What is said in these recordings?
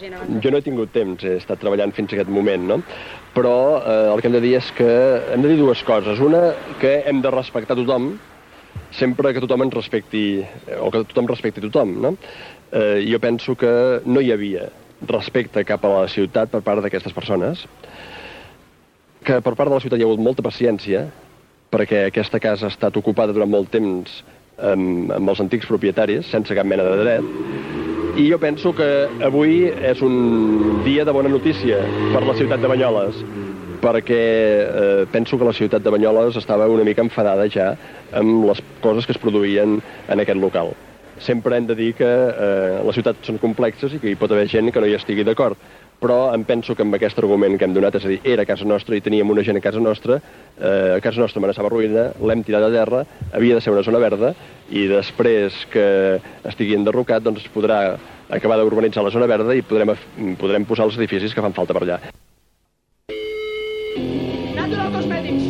Jo no he tingut temps, he estat treballant fins a aquest moment, no? Però el que hem de dir és que hem de dir dues coses. Una, que hem de respectar tothom, sempre que tothom ens respecti, o que tothom respecti tothom, no? Jo penso que no hi havia respecte cap a la ciutat per part d'aquestes persones, que per part de la ciutat hi ha hagut molta paciència, perquè aquesta casa ha estat ocupada durant molt temps amb els antics propietaris, sense cap mena de dret, i jo penso que avui és un dia de bona notícia per la ciutat de Banyoles, perquè penso que la ciutat de Banyoles estava una mica enfadada ja amb les coses que es produïen en aquest local. Sempre hem de dir que les ciutats són complexes i que hi pot haver gent que no hi estigui d'acord, però em penso que amb aquest argument que hem donat, és a dir, era a casa nostra i teníem una gent a casa nostra amenaçava ruïna, l'hem tirat a terra, havia de ser una zona verda, i després que estigui enderrocat, doncs es podrà acabar d'urbanitzar la zona verda i podrem posar els edificis que fan falta per allà. Natural Cosmetics.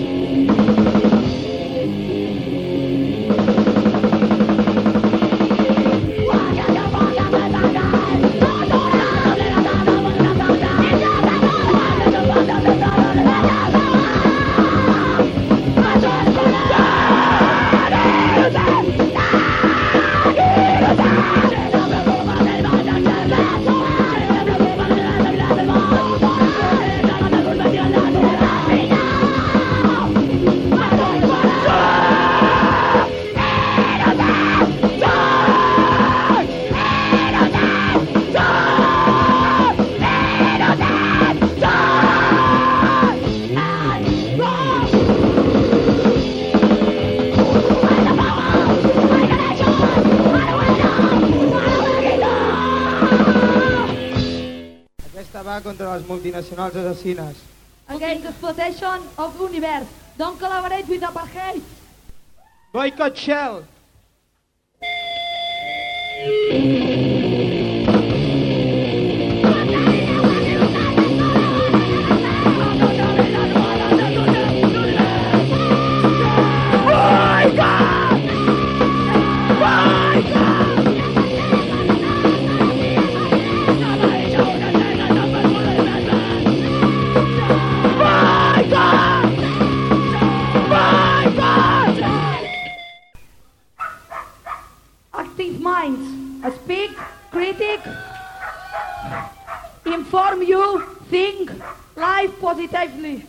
Contra les multinacionals assassines. Against the exploitation of the universe. Don't collaborate with apartheid. Boycott Shell. Speak, critic, inform you, think, live positively.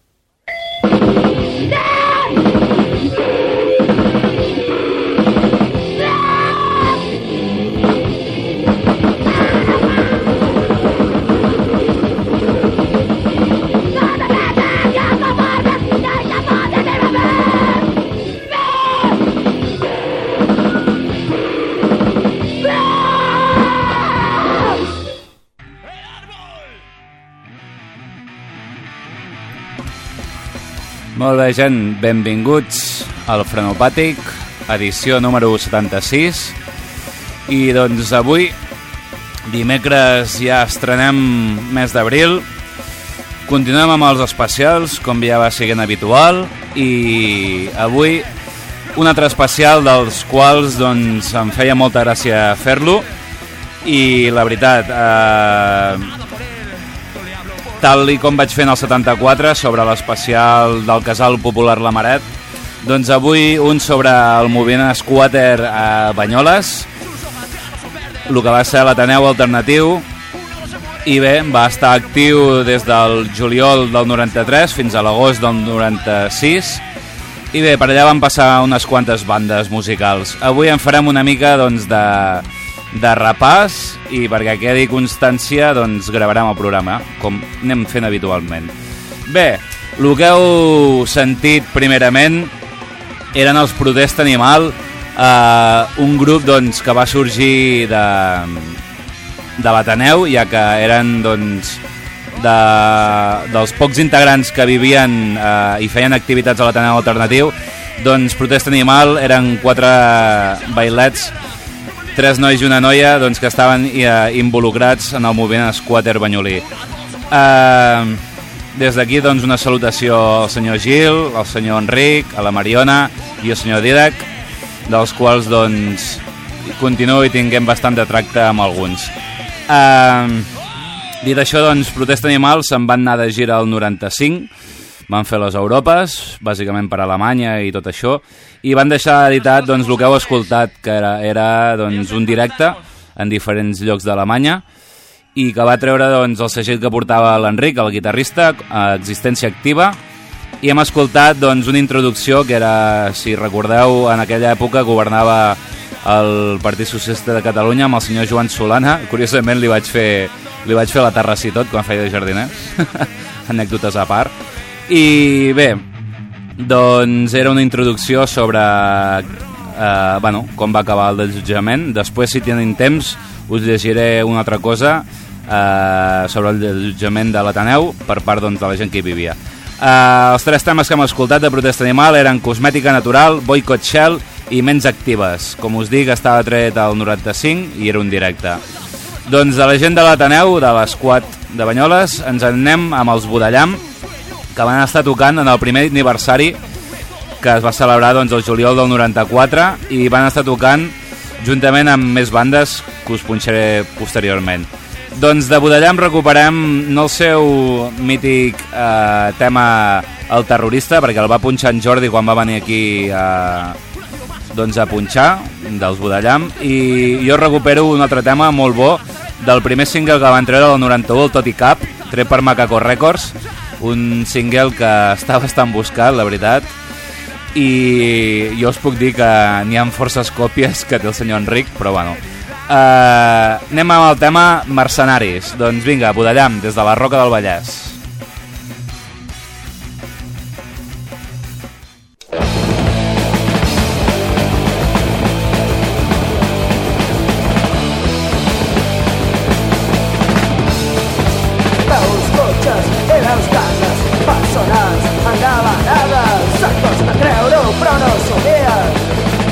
Molt bé, gent, benvinguts al Frenopàtic, edició número 76. I doncs avui, dimecres, ja estrenem mes d'abril. Continuem amb els especials, com ja va sent habitual. I avui un altre especial dels quals doncs, em feia molta gràcia fer-lo. I la veritat, tal i com vaig fer en el 74 sobre l'especial del Casal Popular La Maret, doncs avui un sobre el moviment squatter a Banyoles, el que va ser l'Ateneu Alternatiu, i bé, va estar actiu des del juliol del 93 fins a l'agost del 96, i bé, per allà van passar unes quantes bandes musicals. Avui en farem una mica doncs, de repàs, i perquè quedi constància doncs gravarem el programa com anem fent habitualment. Bé, el que heu sentit primerament eren els Protest Animal, un grup doncs, que va sorgir de l'Ateneu, ja que eren doncs, dels pocs integrants que vivien i feien activitats a l'Ateneu Alternatiu. Doncs Protest Animal eren 4 bailets, 3 nois i una noia doncs, que estaven involucrats en el moviment squatter banyolí. Des d'aquí doncs, una salutació al senyor Gil, al senyor Enric, a la Mariona i al senyor Didac, dels quals doncs, continuo i tinguem bastant de tracte amb alguns. Dit això, doncs, Protesta Animal se'n van anar de gira al 95, van fer les Europes, bàsicament per Alemanya i tot això, i van deixar editat doncs, el que heu escoltat, que era doncs, un directe en diferents llocs d'Alemanya, i que va treure doncs, el segell que portava l'Enric, el guitarrista, Existència Activa, i hem escoltat doncs, una introducció que era, si recordeu, en aquella època governava el Partit Socialista de Catalunya amb el senyor Joan Solana. Curiosament li vaig fer la terrassa i tot quan feia de jardiner. Anècdotes a part. I bé, doncs era una introducció sobre com va acabar el desallotjament. Després, si tenen temps, us llegiré una altra cosa sobre el desallotjament de l'Ateneu per part doncs, de la gent que hi vivia. Els 3 temes que hem escoltat de Protesta Animal eren Cosmètica Natural, Boicot Shell i Ments Actives. Com us dic, estava tret al 95 i era un directe. Doncs de la gent de l'Ateneu, de l'Esquat de Banyoles, ens en anem amb els Budallam, que van estar tocant en el primer aniversari que es va celebrar doncs, el juliol del 94, i van estar tocant juntament amb més bandes que us punxaré posteriorment. Doncs de Budallam recuperem no el seu mític tema El Terrorista, perquè el va punxar en Jordi quan va venir aquí a punxar, dels Budallam, i jo recupero un altre tema molt bo del primer single que van treure del 91, el Tot i Cap, tret per Macaco Records, un single que està bastant buscat, la veritat, i jo us puc dir que n'hi ha forces còpies que té el senyor Enric, però bueno. Anem amb el tema Mercenaris. Doncs vinga, Budallam, des de la Roca del Vallès. Veus cotxes i veus cases, persones engalanades, se't costa creure-ho però no s'ho dies.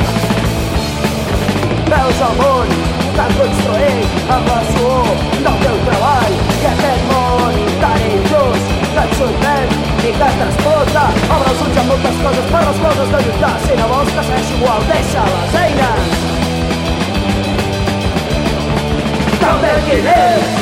Veus el món tan construït amb la suor del teu treball, i aquest món tan injust que et sotmet i que t'explota. Obre els ulls amb moltes coses per les coses de lluitar. Si no vols que segueixi igual, deixa les eines. També quin és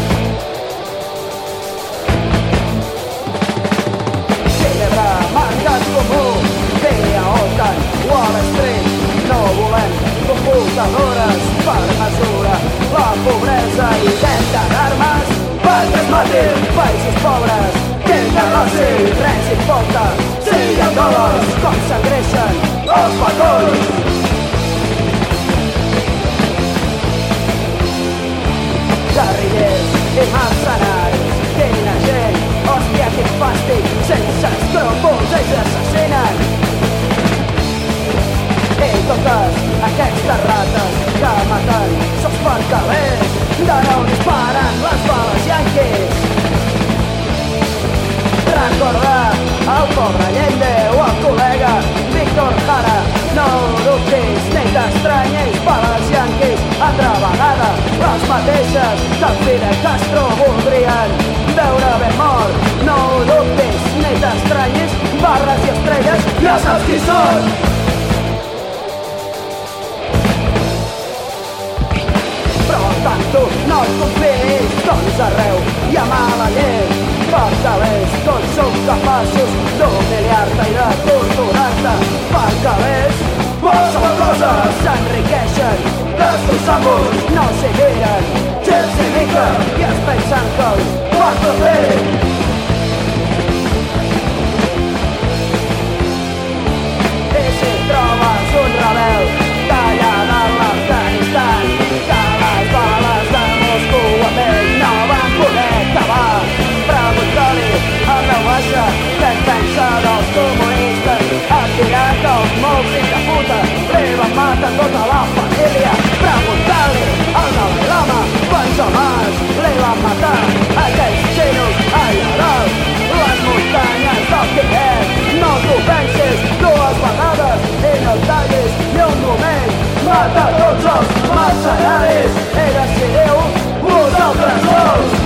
Ginebra, mercat comú, via OTAN, Wall Street. No volem computadores per mesura la pobresa i venda d'armes perquè es matin països pobres. Quin negoci, res importa, siguen dòlars com s'engreixen els petons. Guerrillers i mercenaris, quina gent, hòstia, quin fàstic, sense escrúpols ells assassinen. I totes aquestes rates que maten sols pantalers, de nou disparen les bales yanquis. Recorda el pobre Allende o el col·lega Víctor Jara, no dubtis ni t'estranyis, bales yanquis altra vegada, les mateixes que Fidel Castro voldrien veure ben mort. No dubtis ni t'estranyis, barres i estrelles ja saps qui són. Però tanto no et confiïs, doncs arreu hi ha mala llet. Pardalers, tots som capaços d'humiliar-te i de torturar-te. Pardalers, qualsevol cosa s'enriqueixen, destrossant-vos, no s'hi miren, gens ni mica, i es pensen que els fan tot bé. I si trobes un rebel tallant a l'Afganistan, que les bales de Moscou amb ell no van poder acabar, pregunta-li a veu baixa què en pensa dels comunistes. Han tirat els molts fills de puta, li van matar tota la família. Pregunta-li al Dalai Lama quants homes li van matar aquells xinos allà dalt les muntanyes del Tibet. No t'ho pensis dues vegades i no et tallis ni un moment. Mata tots els mercenaris i decidiu vosaltres dos.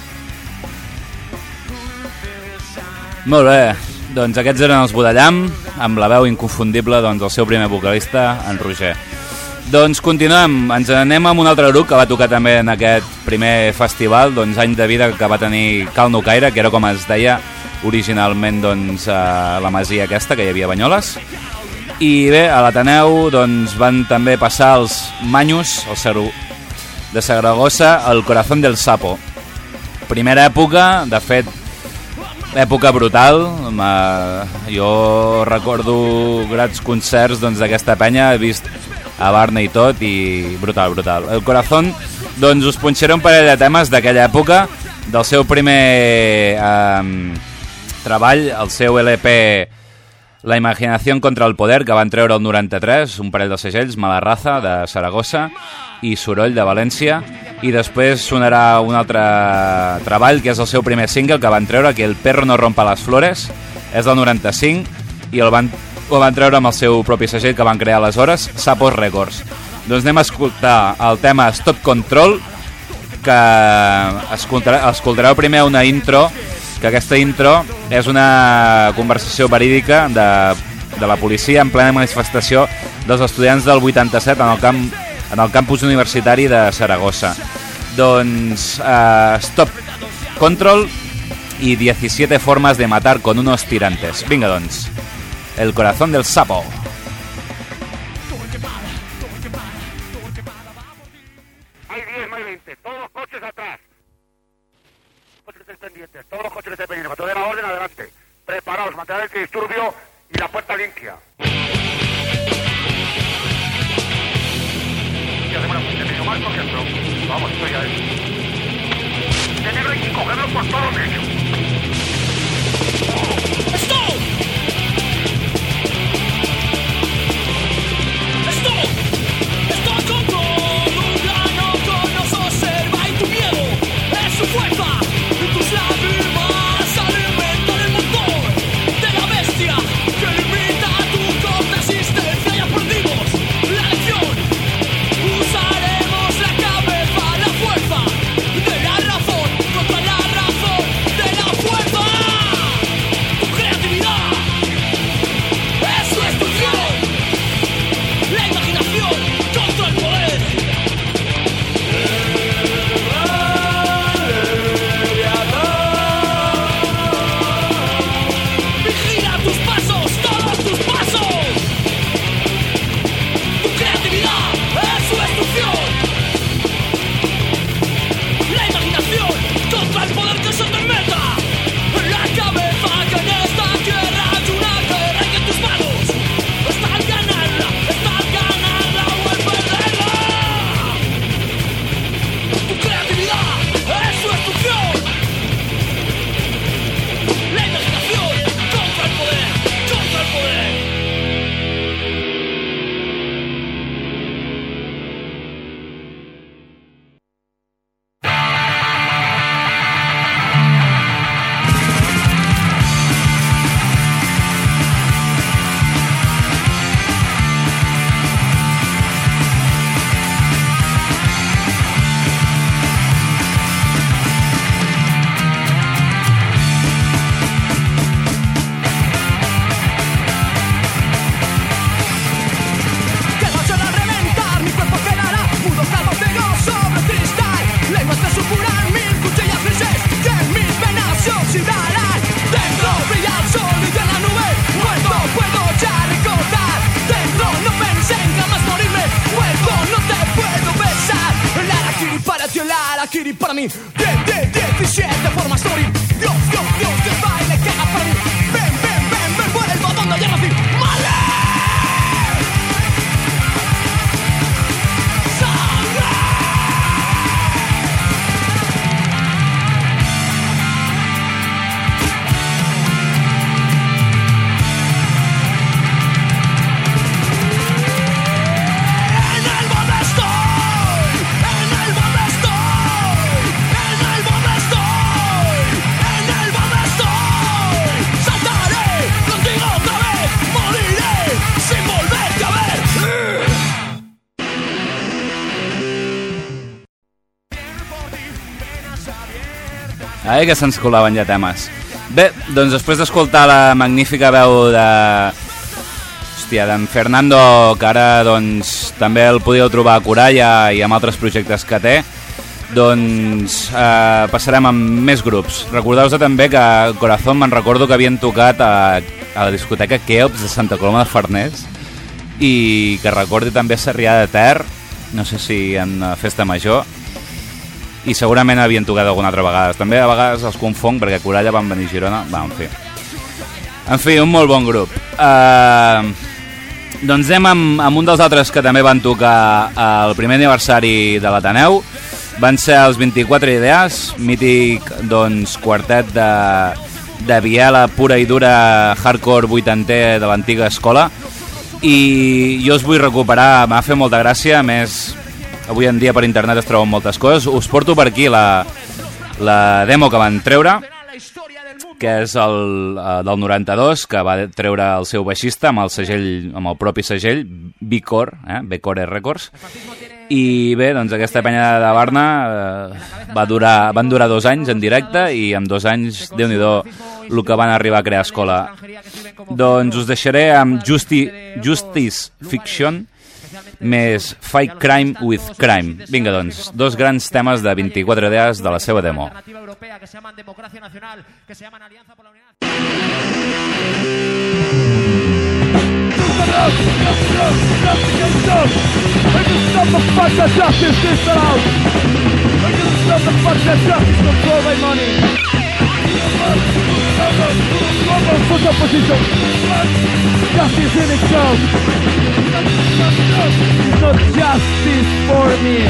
Molt bé, doncs aquests eren els Budallam, amb la veu inconfundible doncs, del seu primer vocalista, en Roger. Doncs continuem, ens anem amb un altre grup que va tocar també en aquest primer festival, doncs any de vida que va tenir Cal Nocaire, que era com es deia originalment doncs, la masia aquesta que hi havia a Banyoles. I bé, a l'Ateneu doncs, van també passar els Manyos, de Saragossa, el Corazón del Sapo. Primera època, de fet, època brutal. Jo recordo grans concerts doncs, d'aquesta penya, he vist a Barna i tot, i brutal, brutal. El Corazón, doncs us punxaré un parell de temes d'aquella època, del seu primer treball, el seu LP La imaginación contra el poder, que van treure el 93, un parell de segells, Mala Raza, de Saragossa, i Soroll, de València, i després sonarà un altre treball, que és el seu primer single que van treure, que El perro no rompa las flores, és del 95, i el van treure amb el seu propi segell que van crear aleshores, Sapos Records. Doncs anem a escoltar el tema Stop Control, que escoltareu primer una intro, que aquesta intro és una conversació verídica de la policia en plena manifestació dels estudiants del 87 en el campus universitari de Saragossa. Doncs Stop Control i 17 formas de matar con unos tirantes. Vinga, doncs, El Corazón del Sapo. Hay 10, no hay 20. Todos los coches atrás. Pendientes, todos los coches que estén pendientes, cuando den la orden, adelante. Preparaos, mantener el disturbio y la puerta limpia. Y hacemos un medio más, por ejemplo. Vamos, estoy ya dentro. De negro hay que cogerlo por todo medio. ¡Stop! ¡Stop! ¡Stop control! Un plano con nos observa y tu miedo es su fuerza. Tus lágrimas alimentan el motor de la bestia que limita tu corta existencia y aprendimos la lección. Usaremos la cabeza, la fuerza de la razón contra la razón de la fuerza. Tu creatividad es su destrucción. La imaginación contra el poder. Vigila tus pasos, todos tus pasos. Tu creatividad es su destrucción. La imaginación contra el poder que se te meta en la cabeza, que en esta tierra es una guerra y que en tus manos está el ganarla o el perderla. Tu creatividad es su destrucción. La imaginación contra el poder, contra el poder. Que noche al reventar, mi cuerpo quedará mudo, calvo, pego sobre cristal. Lenguas de supuran mil cuchillas grises que en mis venas se oxidarán. Dentro brilla el sol y de la nube muerto puedo ya recordar. Dentro no pensé en jamás morirme, muerto no te puedo besar. El harakiri para ti, el harakiri para mí. 17 formas de morir. Dios, de baile que haga para mí. Ven, vuelvo a donde ya nací. ¡Male! En el borde estoy, en el borde estoy, en el borde estoy, en el borde estoy. Saltaré contigo otra vez, moriré sin volverte a ver. Que se'ns colaven ja temes. Bé, doncs després d'escoltar la magnífica veu Hòstia, d'en Fernando, que ara doncs, també el podíeu trobar a Coralla i amb altres projectes que té, doncs passarem amb més grups. Recordeu-vos també que Corazón me'n recordo que havien tocat a la discoteca Keops de Santa Coloma de Farners i que recordi també Sarrià de Ter, no sé si en Festa Major, i segurament havien tocat alguna altra vegada. També a vegades els confonc perquè a Coralla van venir a Girona. En fi, un molt bon grup. Doncs anem amb un dels altres que també van tocar al primer aniversari de l'Ateneu. Van ser els 24 Idees, mític doncs, quartet de viela pura i dura hardcore vuitanter de l'antiga escola, i jo us vull recuperar, m'ha fet molta gràcia, a més avui en dia per internet es troben moltes coses. Us porto per aquí la demo que van treure, que és del 92, que va treure el seu baixista amb el segell, amb el propi segell B-Core, B-Core Records. I bé, doncs aquesta penya de Barna van durar 2 anys en directe i en 2 anys, Déu-n'hi-do, el que van arribar a crear escola. Doncs us deixaré amb Justice Fiction més Fight Crime with Crime. Vinga, doncs, 2 grans temes de 24 Idees de la seva demo. Justice in itself. It's not justice for me.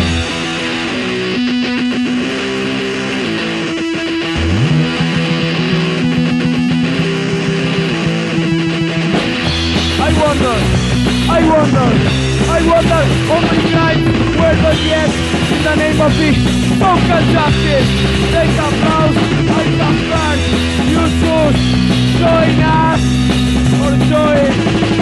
I wonder, only night, where the yet, in the name of the social justice, they can browse, I can burn, you choose, join us, or join.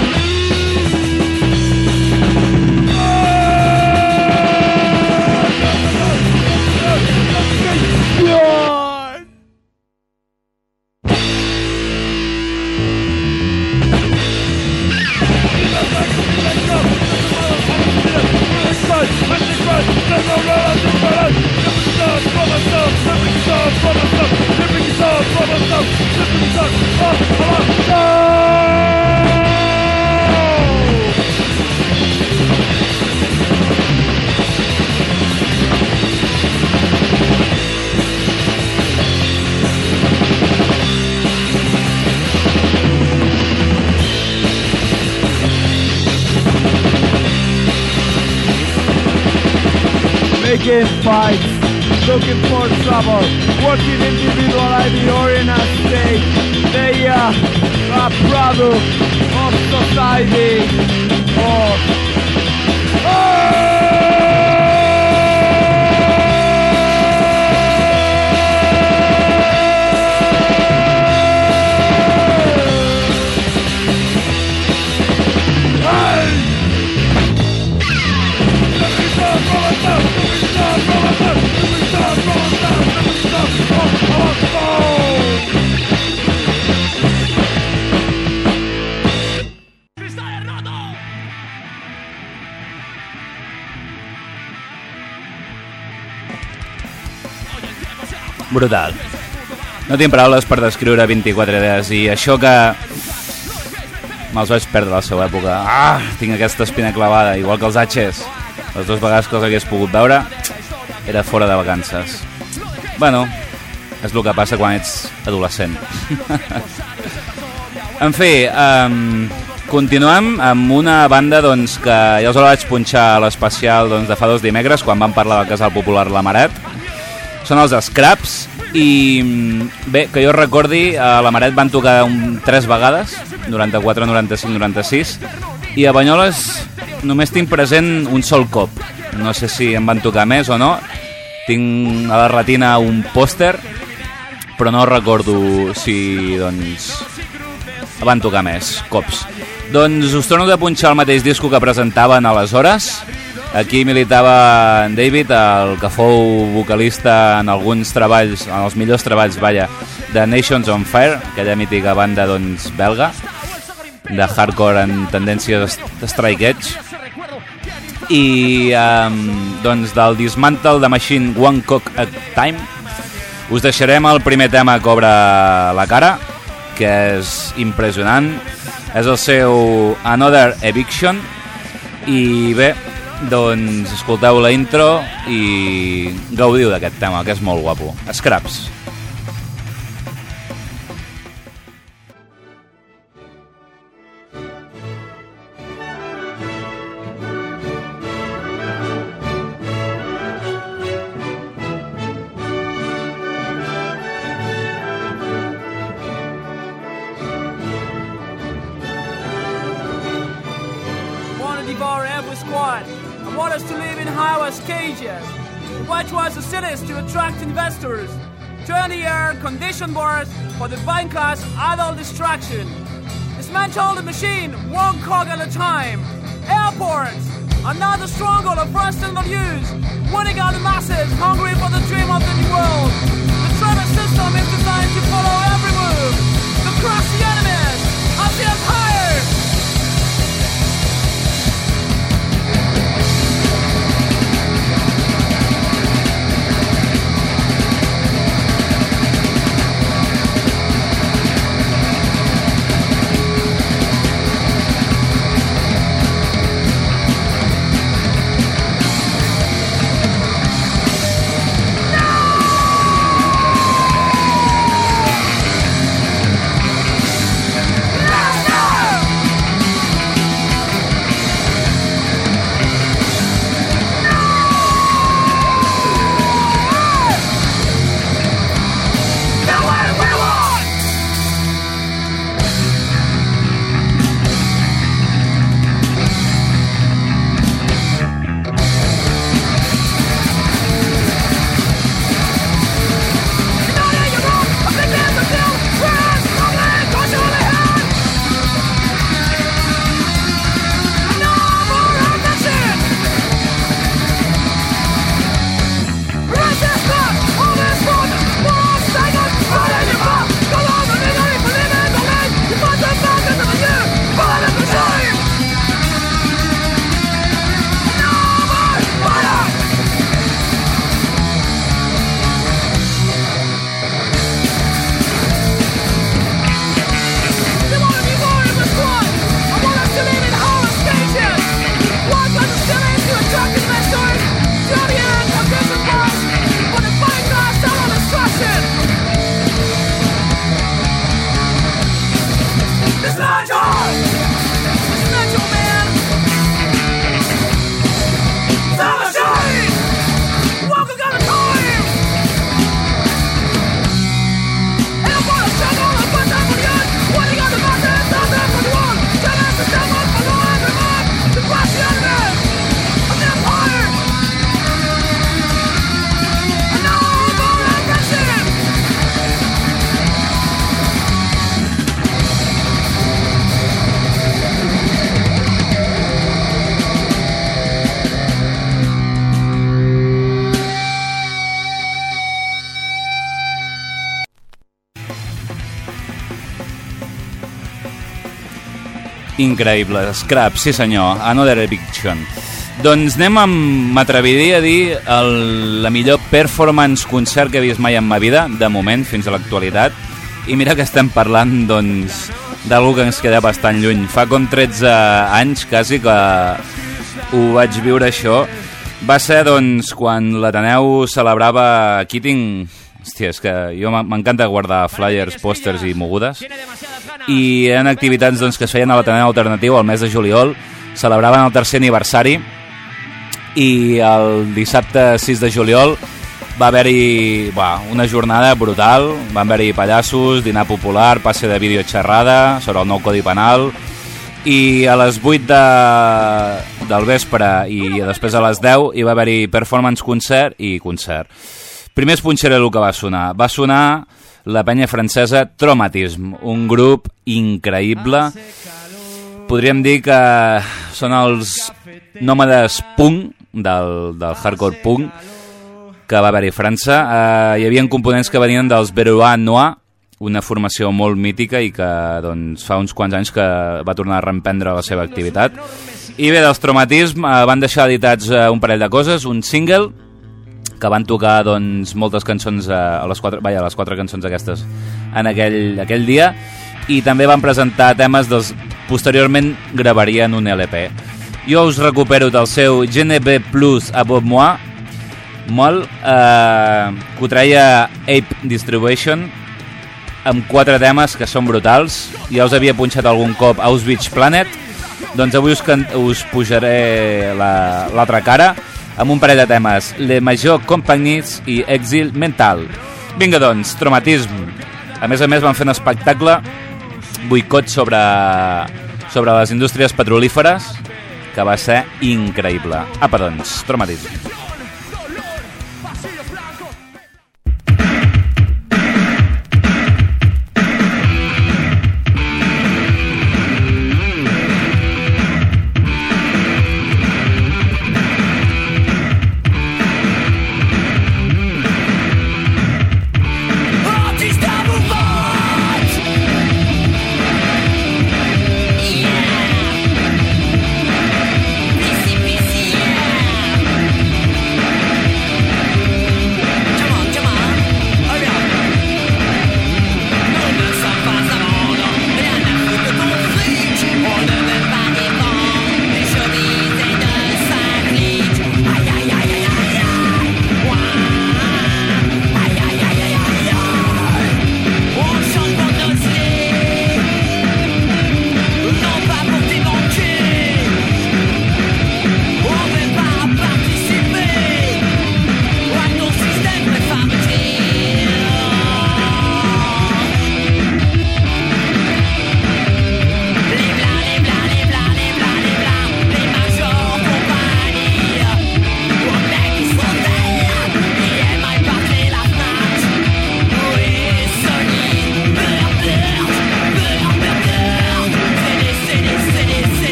Making fights, looking for trouble, working individually or in a state. They are a product of society. Brutal. No tinc paraules per descriure 24 Idees i això que me'ls vaig perdre a la seva època. Tinc aquesta espina clavada, igual que els H's. Les 2 vegades que els hagués pogut veure era fora de vacances. Bueno, és el que passa quan ets adolescent. En fi, continuem amb una banda doncs, que ja us la vaig punxar a l'especial doncs, de fa 2 dimecres quan vam parlar del Casal Popular La Maret. Són els Scraps i bé, que jo recordi, a la Maret van tocar 3 vegades, 94, 95, 96, i a Banyoles només tinc present un sol cop. No sé si em van tocar més o no. Tinc a la retina un pòster, però no recordo si doncs van tocar més cops. Doncs us torno a punxar el mateix disco que presentaven aleshores. Aquí militava en David, el que fou vocalista en alguns treballs, en els millors treballs, de Nations on Fire, aquella mítica banda doncs, belga. de hardcore en tendències de strike edge. I doncs del Dismantle the Machine One Cock at Time us deixarem el primer tema que obre la cara, que és impressionant. És el seu Another Eviction. I bé, doncs escolteu la intro i gaudiu d'aquest tema, que és molt guapo. Scraps. Investors, 20-year condition boards for the buying class adult distraction. Dismantle the machine one cog at a time. Airports, another stronghold of personal use, winning out the masses hungry for the dream of the new world. The travel system is designed to follow every move, to crush the enemies of the empire. Increïble, Scrap, sí senyor, Another Eviction. Doncs m'atreviria a dir la millor performance concert que he vist mai en ma vida, de moment, fins a l'actualitat. I mira que estem parlant, doncs, d'algú que ens queda bastant lluny. Fa com 13 anys, quasi, que ho vaig viure això. Va ser, doncs, quan l'Ateneu celebrava... Aquí tinc... Hòstia, és que jo m'encanta guardar flyers, pòsters i mogudes. I eren activitats doncs, que es feien a l'Ateneu Alternatiu al mes de juliol. Celebraven el 3è aniversari i el dissabte 6 de juliol va haver-hi una jornada brutal. Van haver-hi pallassos, dinar popular, passe de videoxerrada sobre el nou Codi Penal, i a les 8 del vespre i després a les 10 hi va haver-hi performance, concert i concert. Primer es punxaré el que va sonar. Va sonar la penya francesa Traumatism, un grup increïble. Podríem dir que són els nòmades punk del hardcore punk que va haver-hi a França. Hi havia components que venien dels Beruà Noir, una formació molt mítica i que doncs, fa uns quants anys que va tornar a reemprendre la seva activitat. I bé, dels Traumatism van deixar editats un parell de coses, un single que van tocar doncs, moltes cançons les quatre cançons aquestes en aquell dia, i també van presentar temes dels posteriorment gravarien un LP. Jo us recupero del seu GNB Plus Above Moi, molt, que ho treia Ape Distribution, amb 4 temes que són brutals. Ja us havia punxat algun cop Auschwitz Planet, doncs avui us pujaré l'altra cara amb un parell de temes, Les Major Compagnies i Exil Mental. Vinga doncs, Traumatism. A més, van fer un espectacle boicot sobre les indústries petrolíferes que va ser increïble. Apa doncs, Traumatism. Yeah.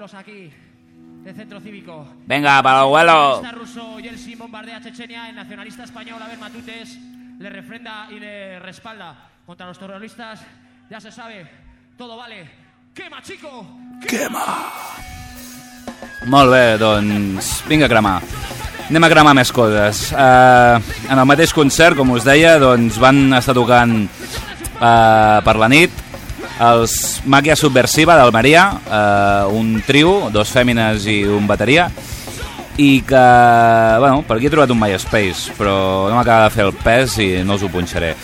vuelos aquí de Centro Cívico. Venga, para el vuelo. El nacionalista ruso Yeltsin bombardea Chechenia. El nacionalista español Abel Matutes le refrenda y le respalda contra los terroristas. Ya se sabe, todo vale. ¡Quema, chico! ¡Quema! Molt bé, doncs vinga a cremar. Anem a cremar més coses. En el mateix concert, com us deia, doncs van estar tocant per la nit els Màquia Subversiva d'Almeria, un trio, dos fèmines i un bateria, i que, bueno, per aquí he trobat un MySpace, però no m'acaba de fer el pes i no us ho punxaré.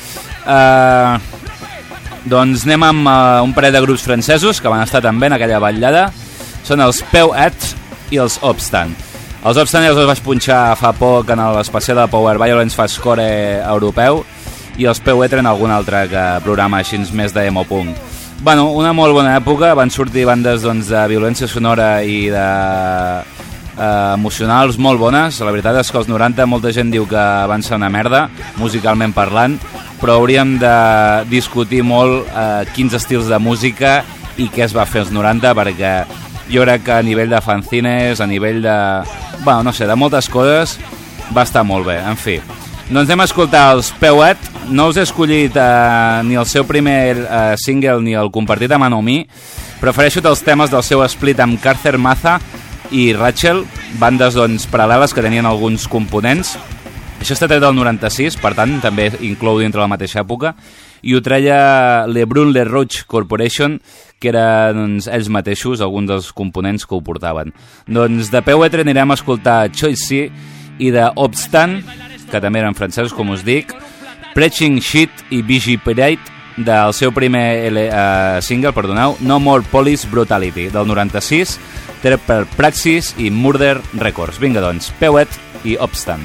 Doncs anem amb un parell de grups francesos que van estar també en aquella ballada. Són els Peu-Et i els Obstant. Els Obstant ja els vaig punxar fa poc en l'especial de Power Violence Fastcore europeu, i els Peu-Et en algun altre programa així més d'emo punk. Bueno, una molt bona època, van sortir bandes doncs, de violència sonora i de emocionals molt bones. La veritat és que als 90 molta gent diu que van ser una merda, musicalment parlant, però hauríem de discutir molt quins estils de música i què es va fer als 90, perquè jo crec que a nivell de fanzines, a nivell de... bueno, no sé, de moltes coses va estar molt bé, en fi. Doncs anem a escoltar els Peu-Et. No us he escollit ni el seu primer single ni el compartit amb Anomi. Prefereixo els temes del seu split amb Carter Maza i Rachel, bandes doncs, paral·leles que tenien alguns components. Això està tret del 96, per tant també inclou dintre la mateixa època, i ho treia Le Brun Le Rouge Corporation, que eren doncs, ells mateixos alguns dels components que ho portaven. Doncs de Peu-Et anirem a escoltar Choice i de Obstant, que també eren francesos, com us dic, Preaching Shit i Bigi Pirate, del seu primer single, perdoneu, No More Police Brutality, del 96, tret per Praxis i Murder Records. Vinga, doncs, Peu-Et i Obstant.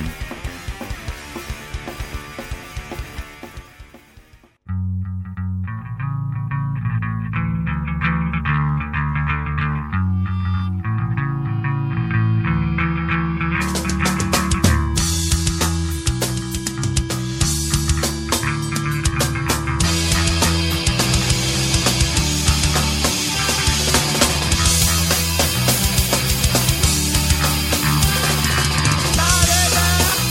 La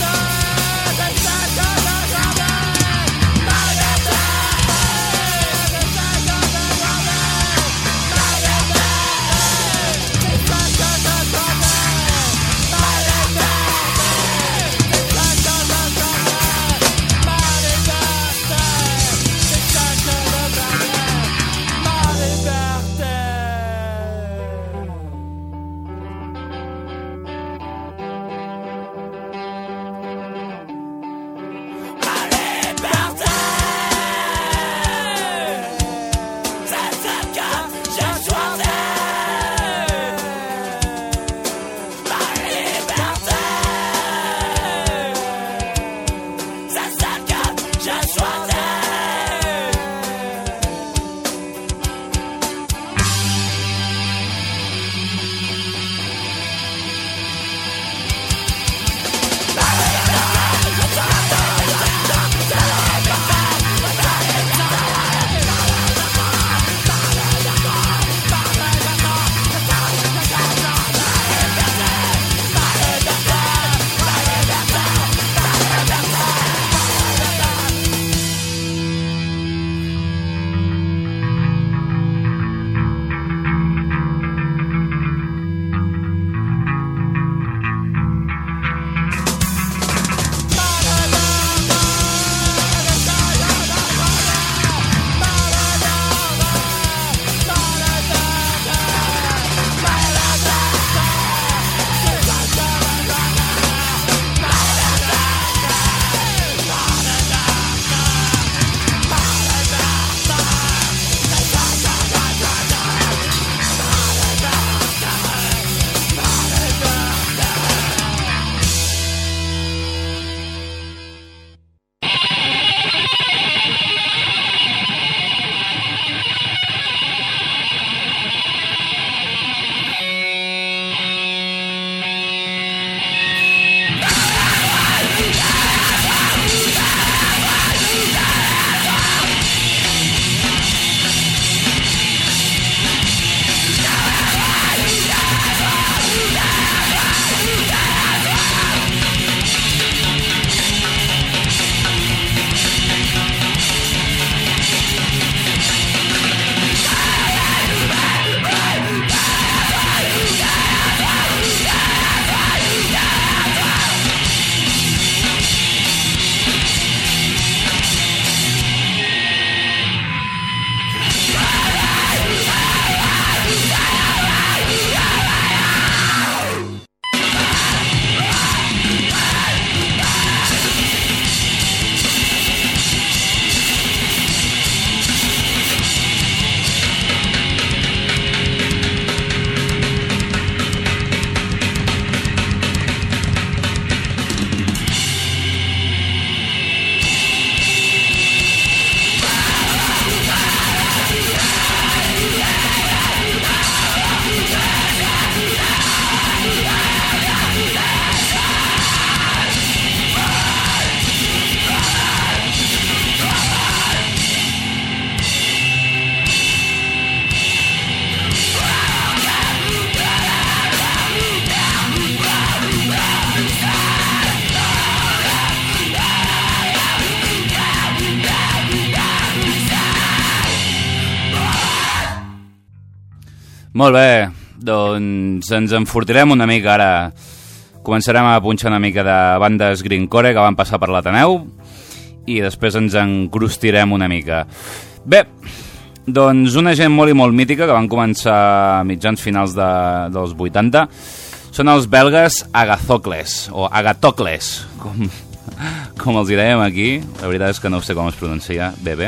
Molt bé, doncs ens enfortirem una mica ara. Començarem a punxar una mica de bandes greencore que van passar per l'Ateneu i després ens encrustirem una mica. Bé, doncs una gent molt i molt mítica que van començar a mitjans finals dels 80 són els belgues Agathocles, o Agatocles, com els hi dèiem aquí. La veritat és que no sé com es pronuncia bé.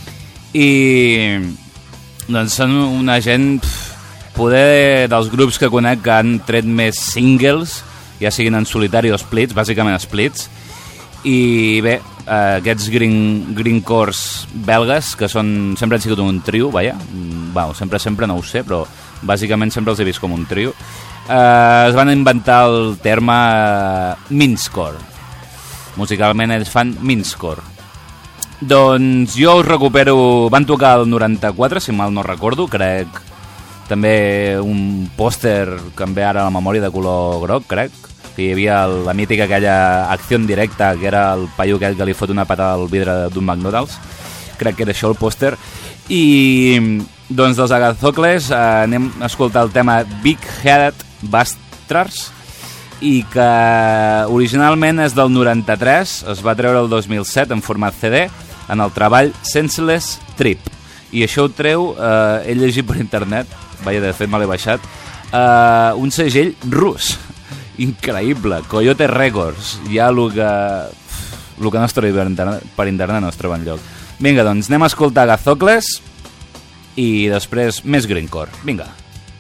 I doncs són una gent, poder dels grups que conec que han tret més singles, ja siguin en solitari o splits, bàsicament splits. I bé, aquests greencores belgues, que sempre han sigut un trio, sempre no ho sé, però bàsicament sempre els he vist com un trio, es van inventar el terme mincecore. Musicalment ells fan mincecore. Doncs jo us recupero... Van tocar el 94, si mal no recordo, crec. També un pòster que em ve ara a la memòria de color groc, crec. Que hi havia la mítica aquella acció en directe, que era el paio aquell que li fot una patada al vidre d'un McDonald's. Crec que era això el pòster. I doncs dels Agathocles anem a escoltar el tema Big Headed Bastards, i que originalment és del 93, es va treure el 2007 en format CD, en el treball Senseless Trip. I això ho treu, he llegit per internet, de fet me l'he baixat, un segell rus. Increïble, Coyote Records. Ja el que no es trobi per internet no es troba enlloc. Vinga, doncs anem a escoltar Agathocles i després més greencore. Vinga.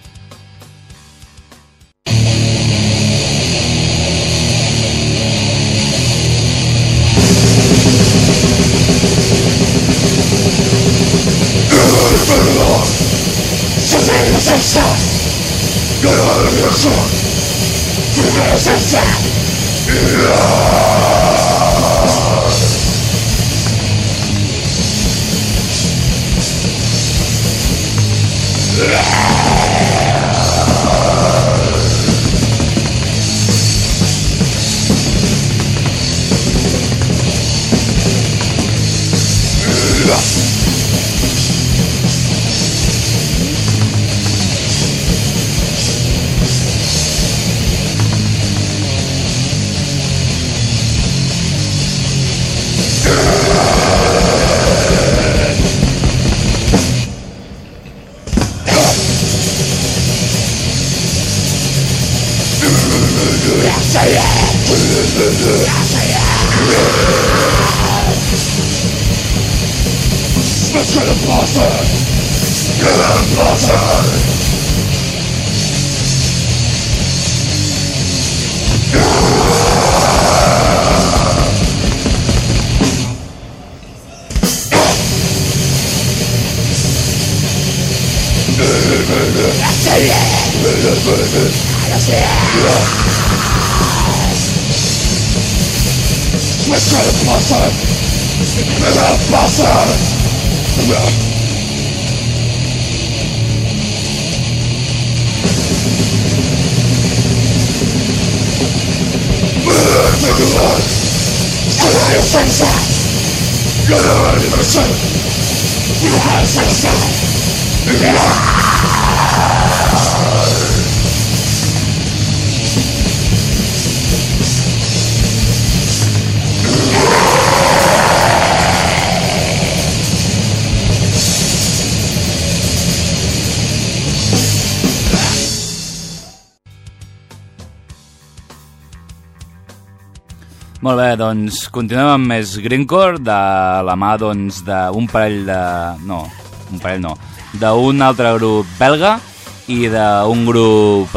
Molt bé, doncs continuem amb més greencore de la mà doncs d'un parell de... No, un parell no. D'un altre grup belga i d'un grup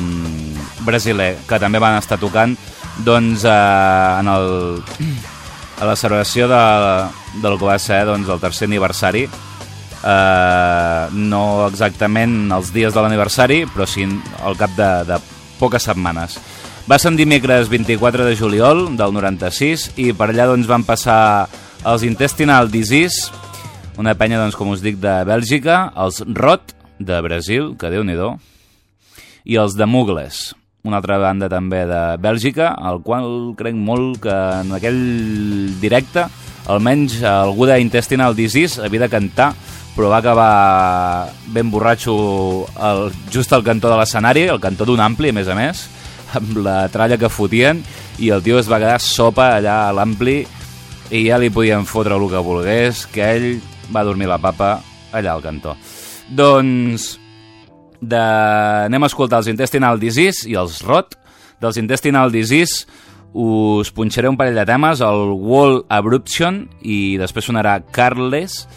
brasiler que també van estar tocant doncs a la celebració del que va ser doncs, el tercer aniversari. No exactament els dies de l'aniversari, però sí al cap de poques setmanes. Va ser dimecres 24 de juliol del 96 i per allà doncs, van passar els Intestinal Disease, una penya, doncs, com us dic, de Bèlgica, els Rot, de Brasil, que Déu-n'hi-do, i els de Mugles, una altra banda també de Bèlgica, al qual crec molt que en aquell directe, almenys algú d'Intestinal Disease havia de cantar però va acabar ben borratxo just al cantó de l'escenari, el cantó d'un ampli, a més, amb la tralla que fotien, i el tio es va quedar sopa allà a l'ampli i ja li podien fotre el que volgués, que ell va dormir la papa allà al cantó. Doncs anem a escoltar els Intestinal Disease i els Rot. Dels Intestinal Disease us punxaré un parell de temes, el Wall Abruption, i després sonarà Carlis.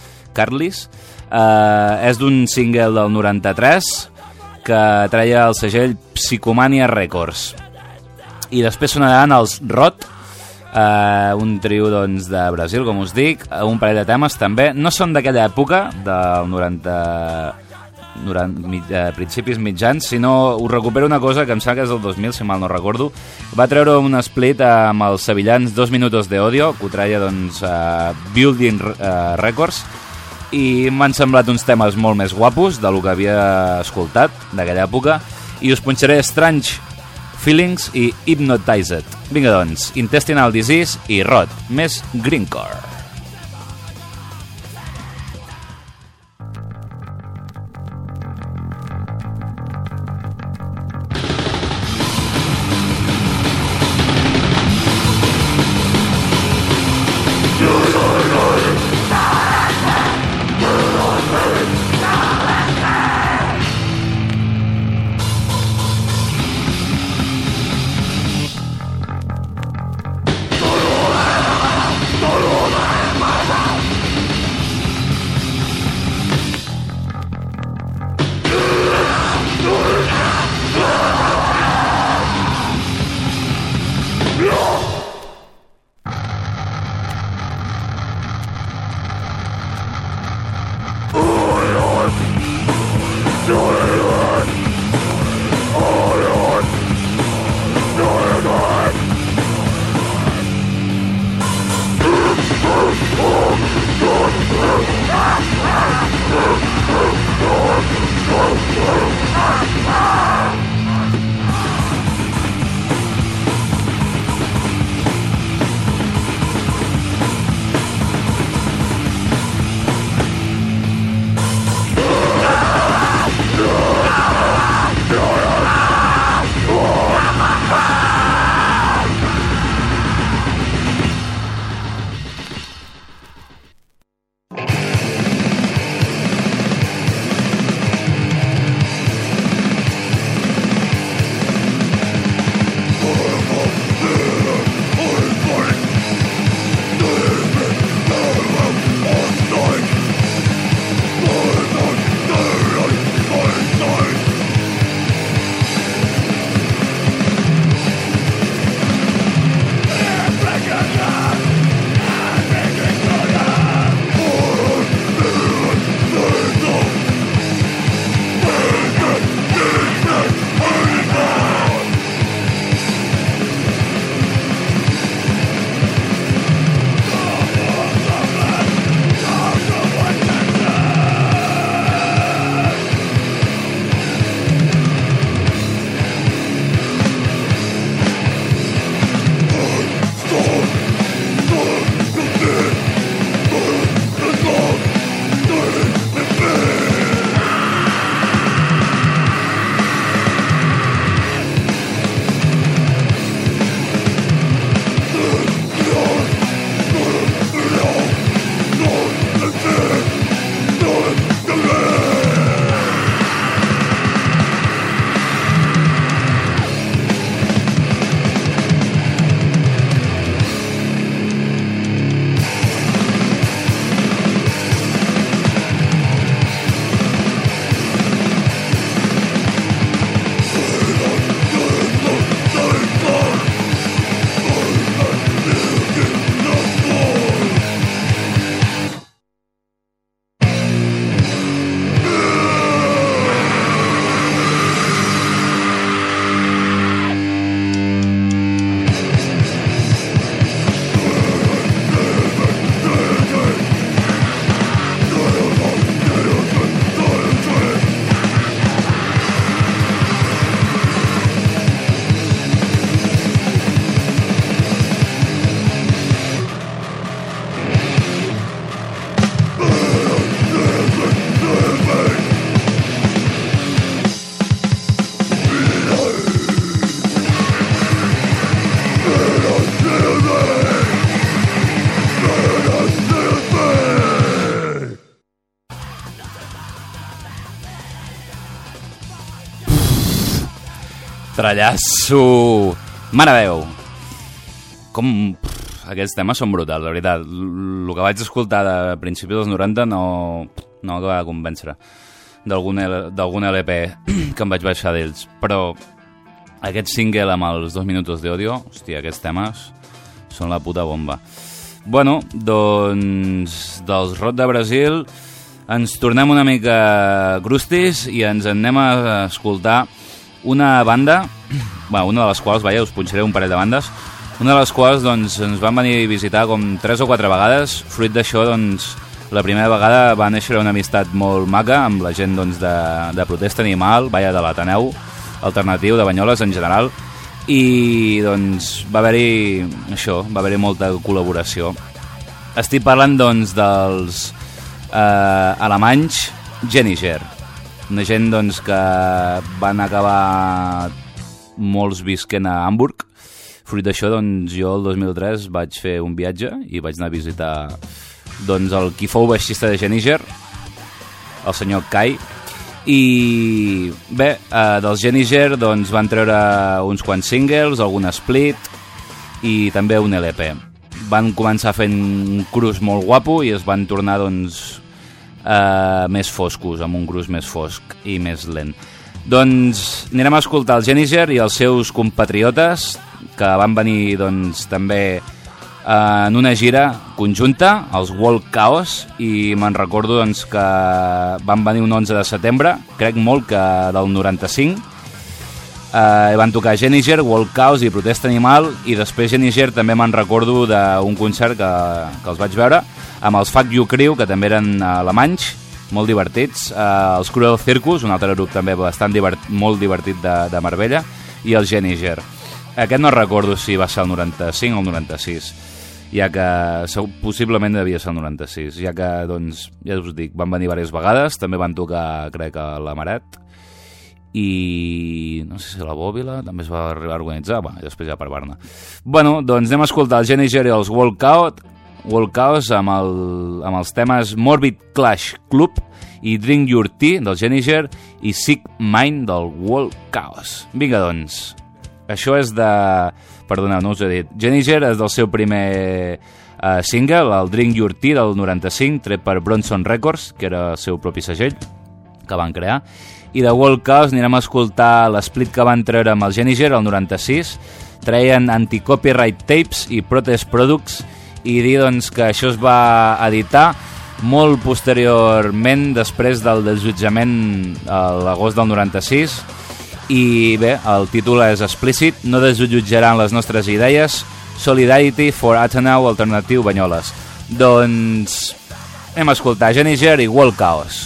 És d'un single del 93 que treia el segell Psychomania Records. I després sonaran els Rot, un trio doncs, de Brasil, com us dic, un parell de temes també. No són d'aquella època, del 90... principis mitjans, sinó us recupero una cosa que em sembla que és del 2000, si mal no recordo. Va treure un split amb els sevillans 2 Minutos de Odio, que ho treia doncs, Building Records, i m'han semblat uns temes molt més guapos del que havia escoltat d'aquella època, i us punxaré Strange Feelings i Hypnotized. Vinga doncs, Intestinal Disease i Rot, més Greencore. Todo Estrellasso! Mare Déu! Com... Aquests temes són brutals, la veritat. El que vaig escoltar de principi dels 90 no acaba de convèncer d'algun LP que em vaig baixar d'ells. Però aquest single amb els 2 minuts d'àudio, hòstia, aquests temes són la puta bomba. Bueno, doncs dels rock de Brasil ens tornem una mica crustis i ens anem a escoltar una banda, una de les quals, us punxaré un parell de bandes, una de les quals doncs, ens van venir a visitar com 3 o 4 vegades. Fruit d'això, doncs, la primera vegada va néixer una amistat molt maca amb la gent doncs, de Protesta Animal, de l'Ateneu Alternatiu, de Banyoles en general, i doncs, va haver-hi molta col·laboració. Estic parlant doncs, dels alemanys Geniger, una gent doncs, que van acabar molts visquent a Hamburg. Fruit d'això, doncs, jo el 2003 vaig fer un viatge i vaig anar a visitar doncs, el qui fou baixista de Geniger, el senyor Kai. I bé, dels Geniger doncs, van treure uns quants singles, algun split i també un LP. Van començar fent un crus molt guapo i es van tornar doncs, més foscos, amb un crus més fosc i més lent. Doncs anirem a escoltar el Geniger i els seus compatriotes, que van venir doncs, també en una gira conjunta, els World Chaos, i me'n recordo doncs, que van venir un 11 de setembre, crec molt que del 95, van tocar Geniger, World Chaos i Protesta Animal, i després Geniger també me'n recordo d'un concert que els vaig veure, amb els Fuck You Crew, que també eren alemanys, molt divertits, els Cruel Circus, un altre grup també molt divertit de Marbella, i el Geniger. Aquest no recordo si va ser el 95 o el 96, ja que possiblement devia ser el 96, ja que, doncs, ja us dic, van venir diverses vegades, també van tocar, crec, a la Maret, i no sé si la Bòbila també es va arribar a organitzar, després ja per Barna. Bueno, doncs anem a escoltar el Geniger i els World Chaos amb els temes Morbid Clash Club i Drink Your Tea del Geniger i Sick Mind del World Chaos. Vinga, doncs. Això és de... Perdoneu, no us he dit. Geniger és del seu primer single, el Drink Your Tea del 95, tret per Bronson Records, que era el seu propi segell que van crear. I de World Chaos anirem a escoltar l'split que van treure amb el Geniger el 96. Treien Anti-Copyright Tapes i Protest Products, i dir doncs, que això es va editar molt posteriorment, després del desjutjament a l'agost del 96. I bé, el títol és explícit, no desjutjaran les nostres idees, Solidarity for Ateneu Alternatiu Banyoles. Doncs anem a escoltar Geniger i World Chaos.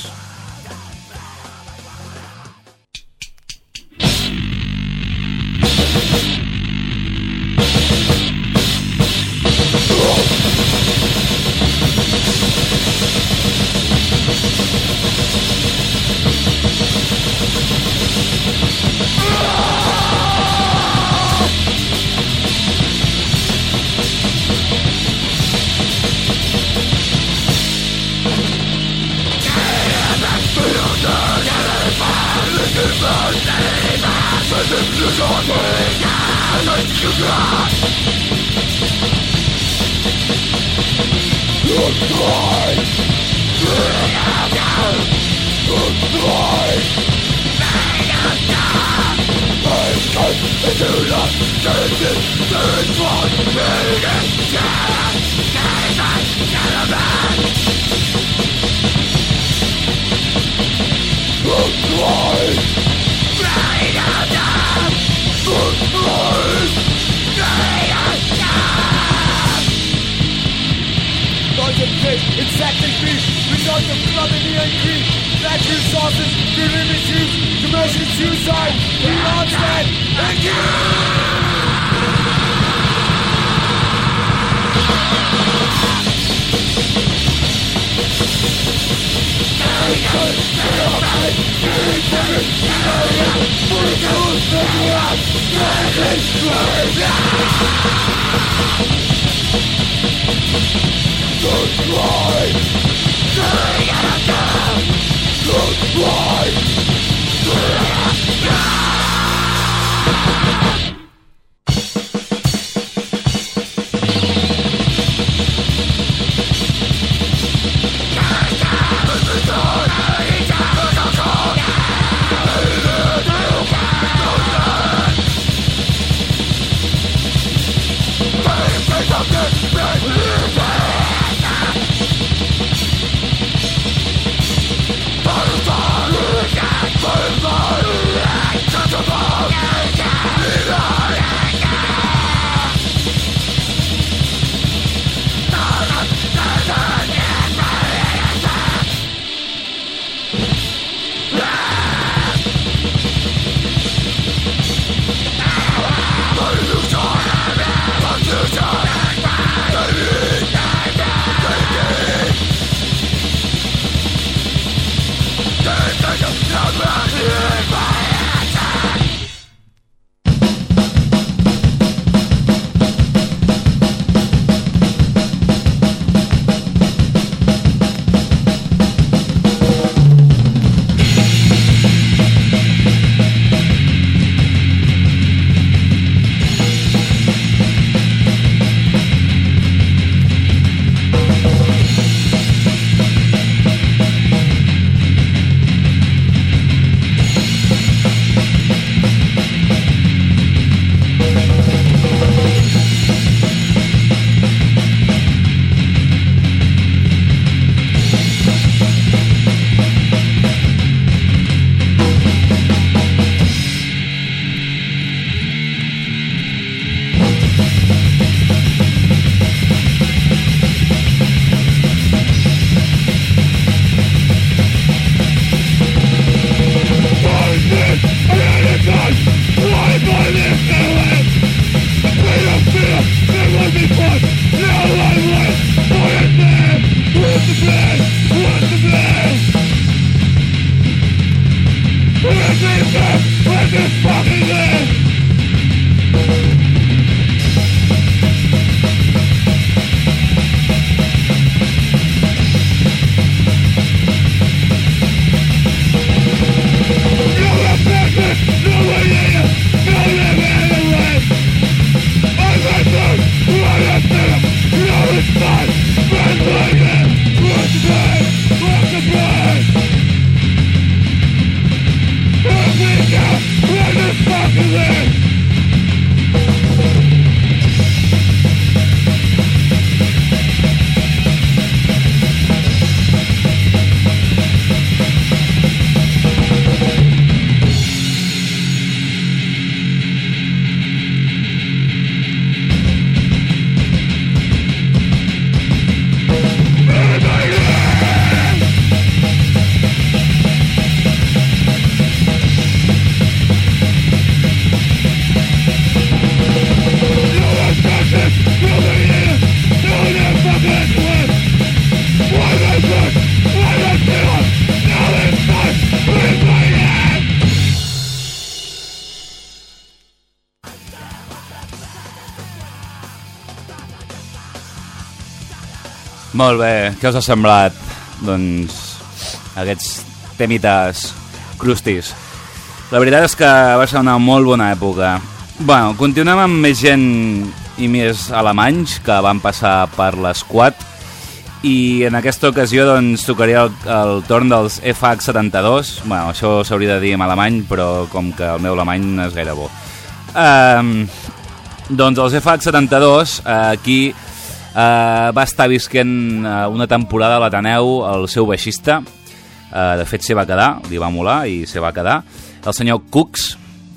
Molt bé, què us ha semblat? Doncs aquests temites crustis. La veritat és que va ser una molt bona època. Bueno, continuem amb més gent i més alemanys que van passar per l'Squad i en aquesta ocasió doncs tocaria el torn dels FH72. Bueno, això s'hauria de dir en alemany, però com que el meu alemany no és gaire bo. Doncs els FH72 aquí va estar visquent una temporada a l'Ateneu el seu baixista, de fet s'hi va quedar, li va molar i s'hi va quedar, el senyor Cox.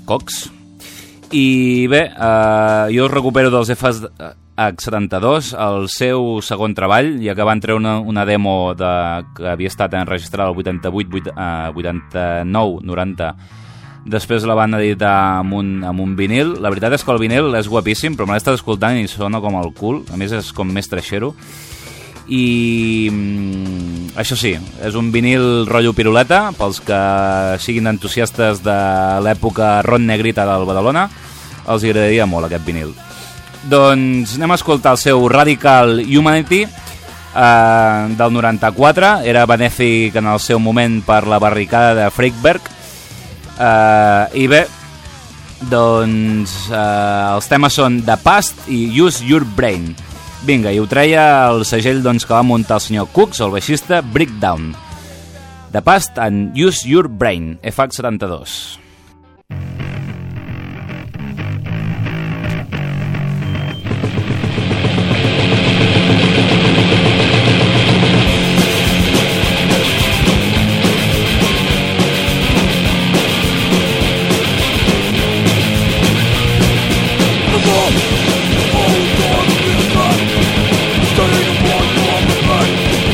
I bé, jo us recupero dels FH72 el seu segon treball, ja que van treure una demo que havia estat enregistrada el 88, 89, 90. Després la van editar amb un vinil. La veritat és que el vinil és guapíssim, però me l'he estat escoltant i sona com el cul. A més és com més trashero. I això sí, és un vinil rotllo piruleta, pels que siguin entusiastes de l'època ron negrita del Badalona, els agradaria molt aquest vinil. Doncs anem a escoltar el seu Radical Humanity del 94. Era benèfic en el seu moment per la barricada de Freakberg. I bé, doncs els temes són The Past i Use Your Brain. Vinga, i ho treia el segell doncs, que va muntar el senyor Cooks, el baixista, Breakdown. The Past and Use Your Brain, FH72.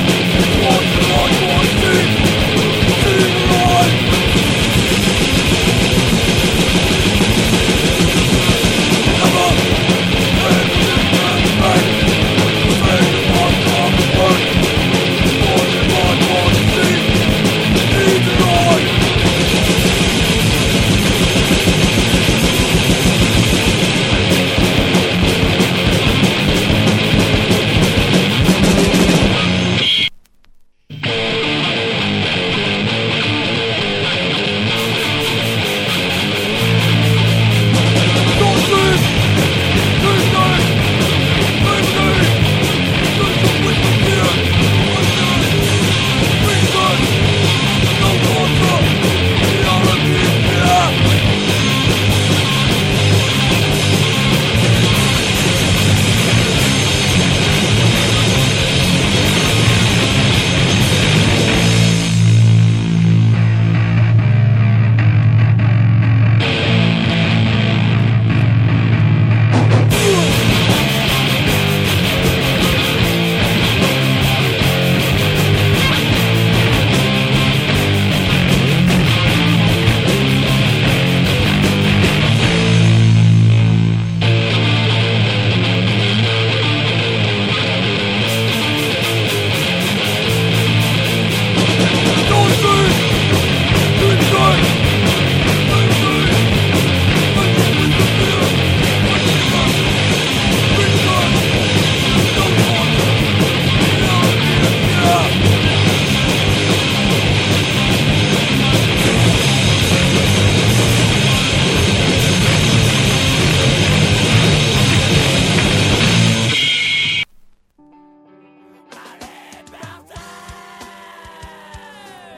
Staying alive.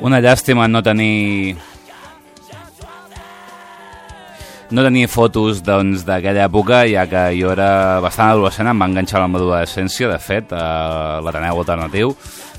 Una llàstima no tenir fotos d'aquella època, ja que jo era bastant adolescent, em va enganxar la adolescència, de fet, a l'Ateneu Alternatiu.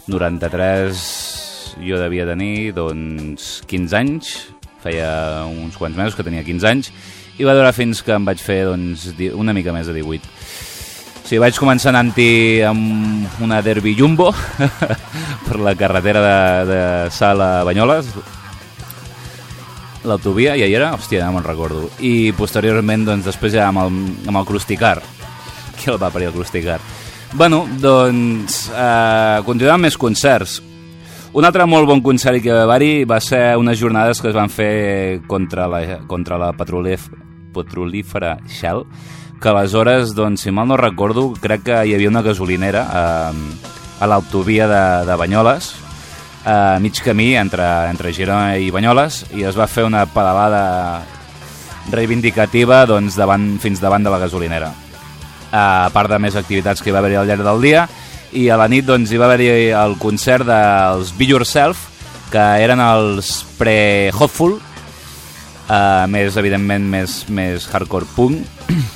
93 jo devia tenir 15 anys, feia uns quants mesos que tenia 15 anys, i va durar fins que em vaig fer una mica més de 18. O sigui, vaig començar anant-hi amb una Derbi Jumbo per la carretera de Salt a Banyoles, l'autovia, i ahir era, hòstia, no me'n recordo. I posteriorment, després ja amb el Crusticar. Qui el va parir el Crusticar? Bueno, continuem amb més concerts. Un altre molt bon concert que va haver-hi va ser unes jornades que es van fer contra la petrolífera Shell, que aleshores, si mal no recordo, crec que hi havia una gasolinera a l'autovia de Banyoles, a mig camí entre Girona i Banyoles, i es va fer una pedalada reivindicativa fins davant de la gasolinera. A part de més activitats que hi va haver al llarg del dia, i a la nit hi va haver el concert dels Be Yourself, que eren els pre-Hopeful, evidentment més hardcore punk,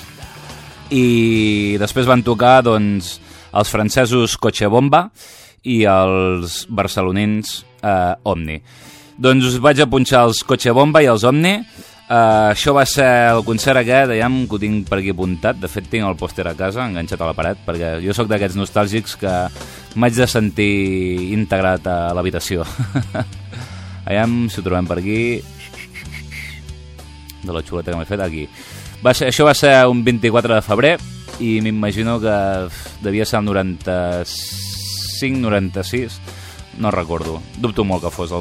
i després van tocar els francesos Cochabomba i els barcelonins Omni. Us vaig a punxar els Cochabomba i els Omni. Això va ser el concert aquest, que ho tinc per aquí apuntat. De fet, tinc el pòster a casa, enganxat a la paret, perquè jo sóc d'aquests nostàlgics que m'haig de sentir integrat a l'habitació. Aviam si ho trobem per aquí. De la xuleta que m'he fet, aquí. Això va ser un 24 de febrer i m'imagino que devia ser el 95-96, no recordo. Dubto molt que fos el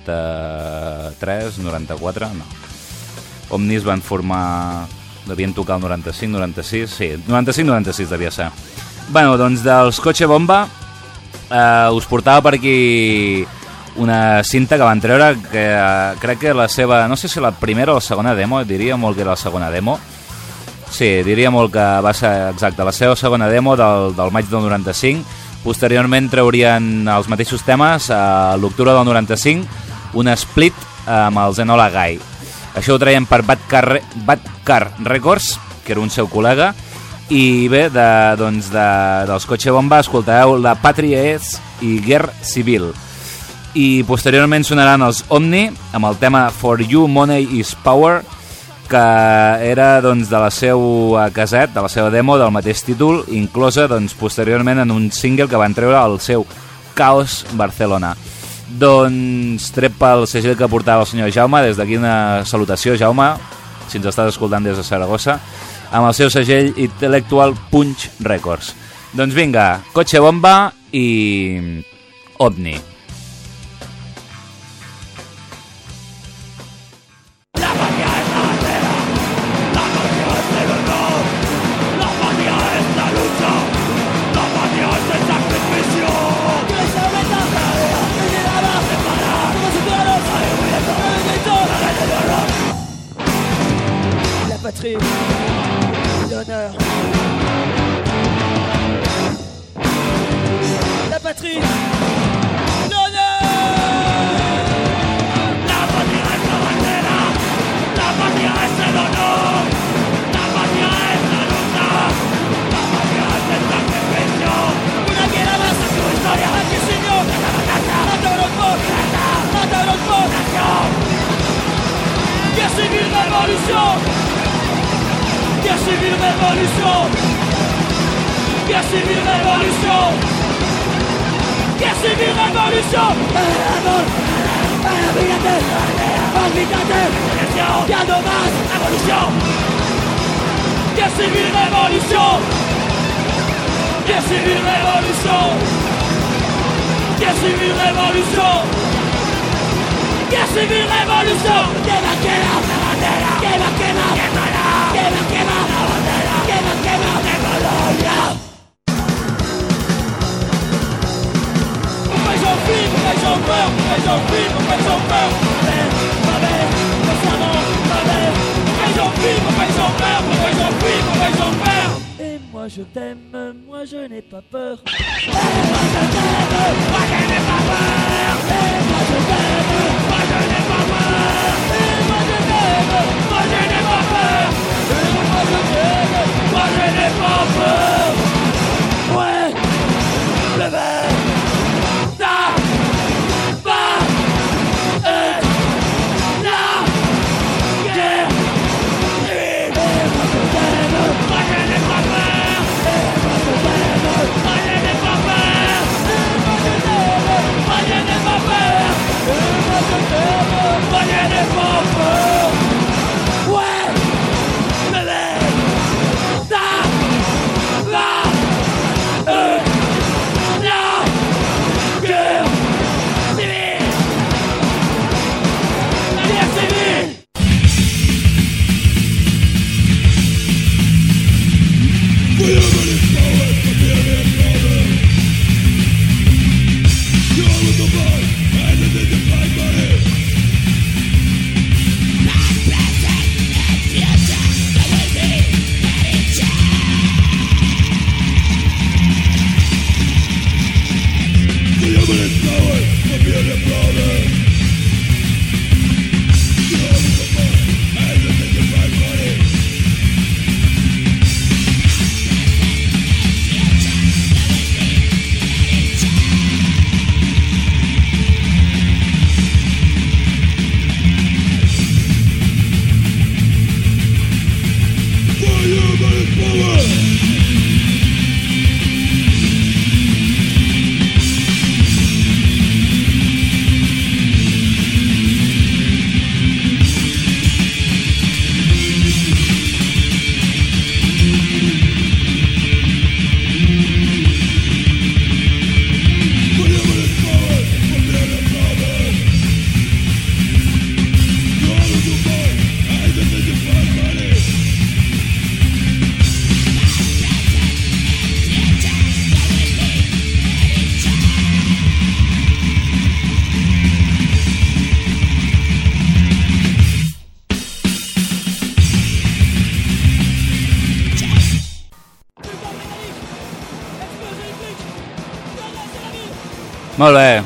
93-94, no. Omnis van formar... devien tocar el 95-96, sí, 95-96 devia ser. Bueno, dels Cochabomba us portava per aquí una cinta que van treure, que crec que la seva, no sé si la primera o la segona demo, diria molt que era la segona demo. Sí, diria molt que va ser exacte, la seva segona demo del maig del 95. Posteriorment traurien els mateixos temes a l'octubre del 95, un split amb el Zenola Guy. Això ho traien per Bad Car Records, que era un seu col·lega, i bé, dels Cochabomba escoltareu La Patria és i Guerra Civil. I posteriorment sonaran els Omni amb el tema For You Money is Power, que era de la seva caset, de la seva demo del mateix títol, inclosa posteriorment en un single que van treure el seu Caos Barcelona. Tret pel segell que portava el senyor Jaume, des d'aquí una salutació, Jaume, si ens estàs escoltant des de Saragossa, amb el seu segell Intellectual Punch Records. Doncs vinga, Cochabomba i Omni. Patrie, l'honneur. La patrie, l'honneur. La patria es la bandera, la patria es el honor, la patria es la lucha, la patria es el sacrificio. Una guerra más en tu historia, aquí señor, Mataron Guerre civile, révolution. Guerre civile, révolution. Guerre civile, révolution. Guerre civile, révolution. Piano más, révolution. Guerre civile, révolution. Guerre civile, révolution. Guerre civile, révolution. Guerre civile, révolution. Quema, quema, la bandera. Quema, quema, quémala. Quema, quema, la bandera. Quema, quema, de Colombia. Un país en fin, un país en peur, un país en fin, un país en peur. Nos vamos, un país en fin, un país en peur, un país en fin, un país en peur. Et moi Moi je t'aime, moi je n'ai pas peur. Ouais, le verre, ça va être la guerre. Et moi je t'aime, moi je n'ai pas peur. Et moi je t'aime, moi je n'ai pas peur. Et moi je t'aime, moi je n'ai pas peur. Et moi je t'aime, moi je n'ai pas peur. Ouais, le verre, ça va être la guerre civile. La guerre civile. Molt bé.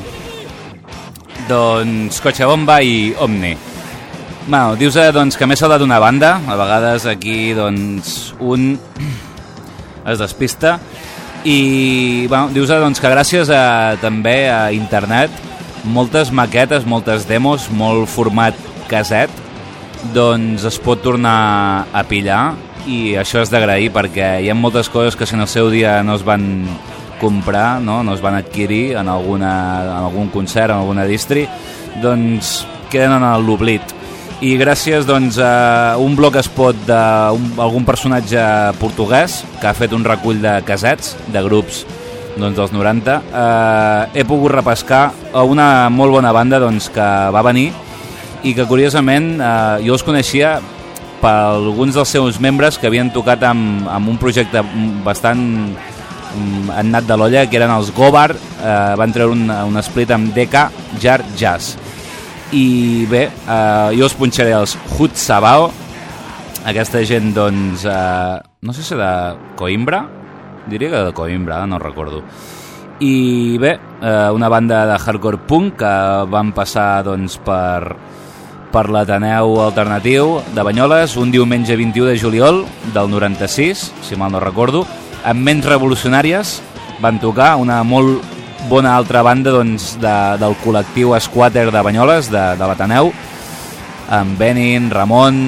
Doncs Cochabomba i Omni. Bueno, dius doncs, que m'he saltat una banda. A vegades aquí doncs, un es despista. I bueno, dius doncs, que gràcies també a internet, moltes maquetes, moltes demos, molt format caset, doncs es pot tornar a pillar, i això és d'agrair, perquè hi ha moltes coses que si en el seu dia no es van comprar, no es van adquirir en algun concert, en alguna distri, doncs queden en l'oblit. I gràcies doncs, a un blogspot d'algun personatge portuguès que ha fet un recull de casets de grups doncs, dels 90, he pogut repescar a una molt bona banda doncs, que va venir i que curiosament jo els coneixia per alguns dels seus membres que havien tocat amb un projecte bastant annat de l'olla, que eren els Gobar. Van treure un split amb DK Jar Jazz. I bé, jo us punxaré els Hut Sabao. Aquesta gent, doncs, no sé si de Coimbra, diria que de Coimbra, no recordo. I bé, una banda de hardcore punk que van passar doncs, per l'Ateneu Alternatiu de Banyoles un diumenge 21 de juliol del 96, si mal no recordo. Amb Ments Revolucionàries van tocar, una molt bona altra banda doncs, del col·lectiu Squatter de Banyoles, de l'Ateneu, amb Benin, Ramon,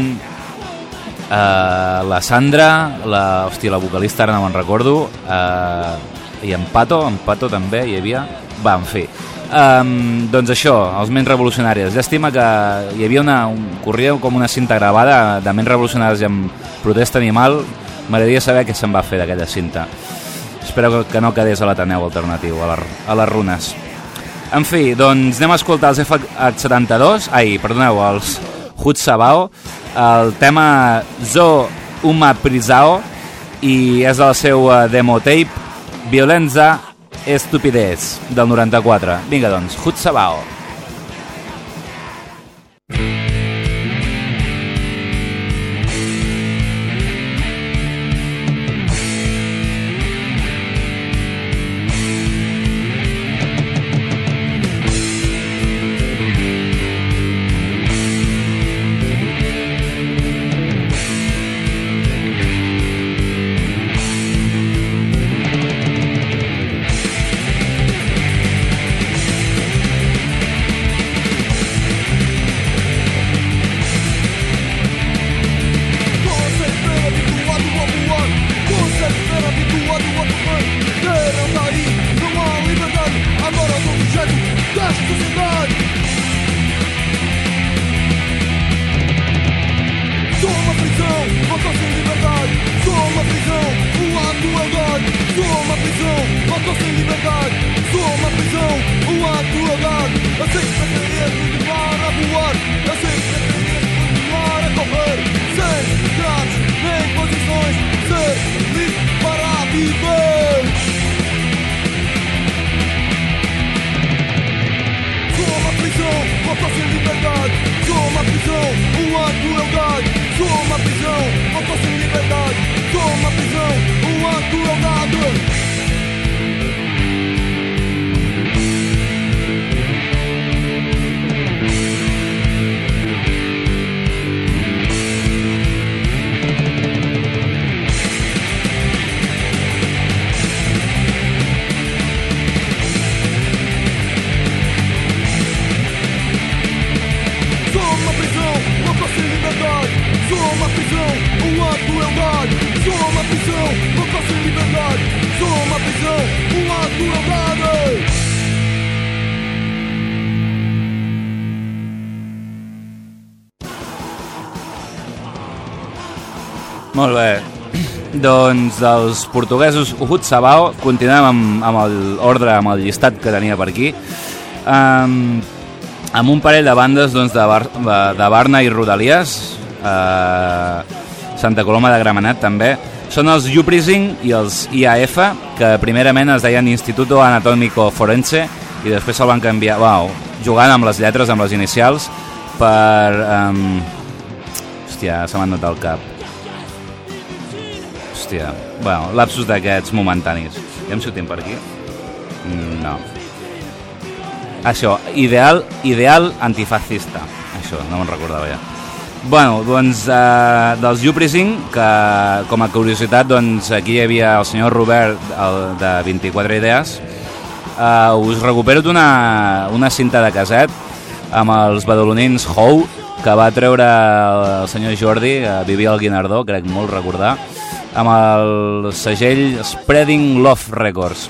la Sandra, la vocalista ara no me'n recordo, i en Pato també hi havia. Va, en fi, doncs això, els Ments Revolucionàries. Llàstima que hi havia corria com una cinta gravada de Ments Revolucionàries amb Protesta Animal. M'agradaria saber què se'n va fer d'aquella cinta. Espero que no quedés a l'Ateneu Alternatiu, a les runes. En fi, doncs anem a escoltar els FH72, els Hut Sabao, el tema Zo Uma Prisao, i és del seu demo tape Violenza Estupidez del 94. Vinga doncs, Hut Sabao. prisão, um ato lealdade. Sou uma prisão, não faço liberdade. Sou uma prisão, um ato lealdade. Molt bé. Doncs dels portuguesos Uhud Sabao continuem amb l'ordre, amb el llistat que tenia per aquí, amb un parell de bandes doncs, de Barna i Rodalies, Santa Coloma de Gramenet també. Són els Uprising i els IAF, que primerament es deien Instituto Anatómico Forense i després se'l van canviar, jugant amb les lletres, amb les inicials, per... Hòstia, se m'ha notat el cap. Lapsus d'aquests momentanis. Ja em sortim per aquí? No. Això, ideal antifascista. Això, no me'n recordava ja. Doncs dels Uprising, que com a curiositat, doncs aquí hi havia el senyor Robert de 24 Idees. Us recupero d'una cinta de caset amb els badalonins Hou, que va treure el senyor Jordi, vivia al Guinardó, crec molt recordar, amb el segell Spreading Love Records.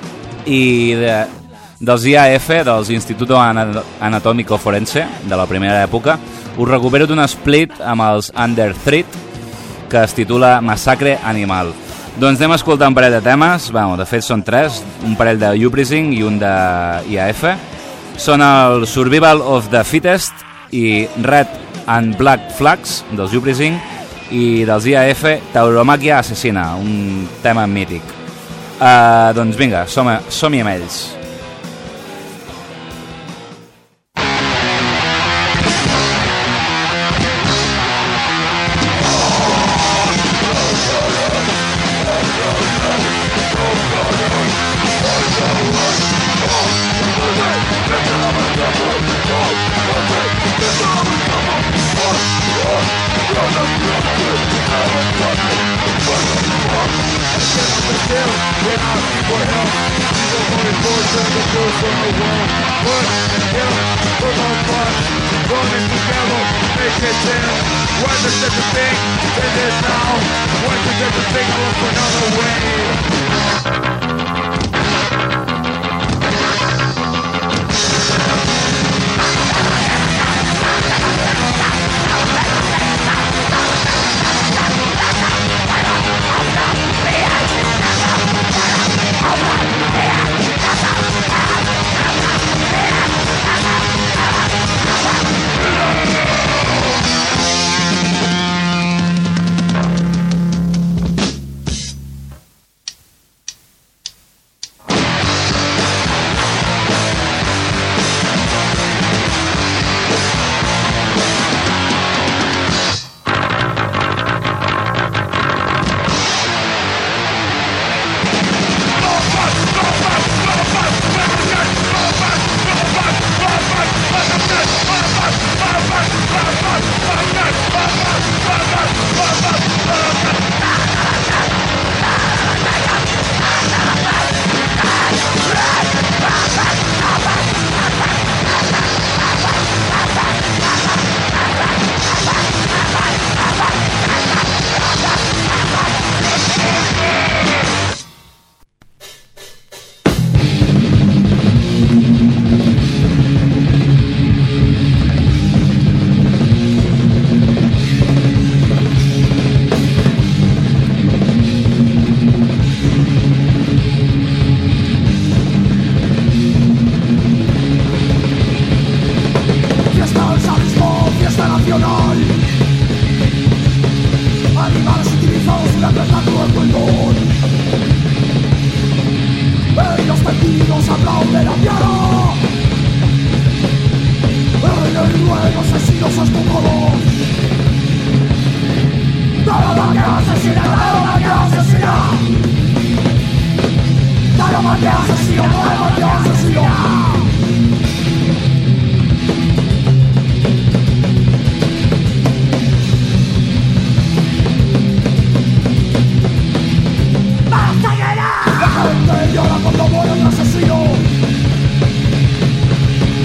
I dels IAF, dels Instituto Anatómico Forense, de la primera època, us recupero d'un split amb els Under Threat, que es titula Massacre Animal. Doncs anem a escoltar un parell de temes, de fet són tres, un parell de Uprising i un de IAF. Són el Survival of the Fittest i Red and Black Flags, dels Uprising, i dels IAF, Tauromàquia Assassina, un tema mític. Doncs vinga, som-hi amb ells.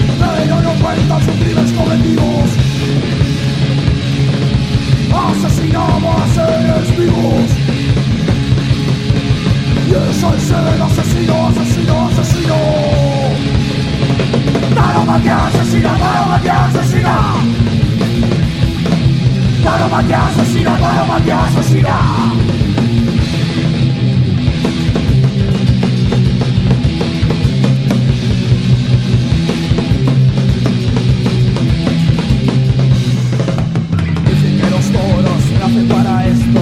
Sus crímenes colectivos, asesinos. Tauromaquia asesina, tauromaquia asesina. Dicen que los toros nacen para esto.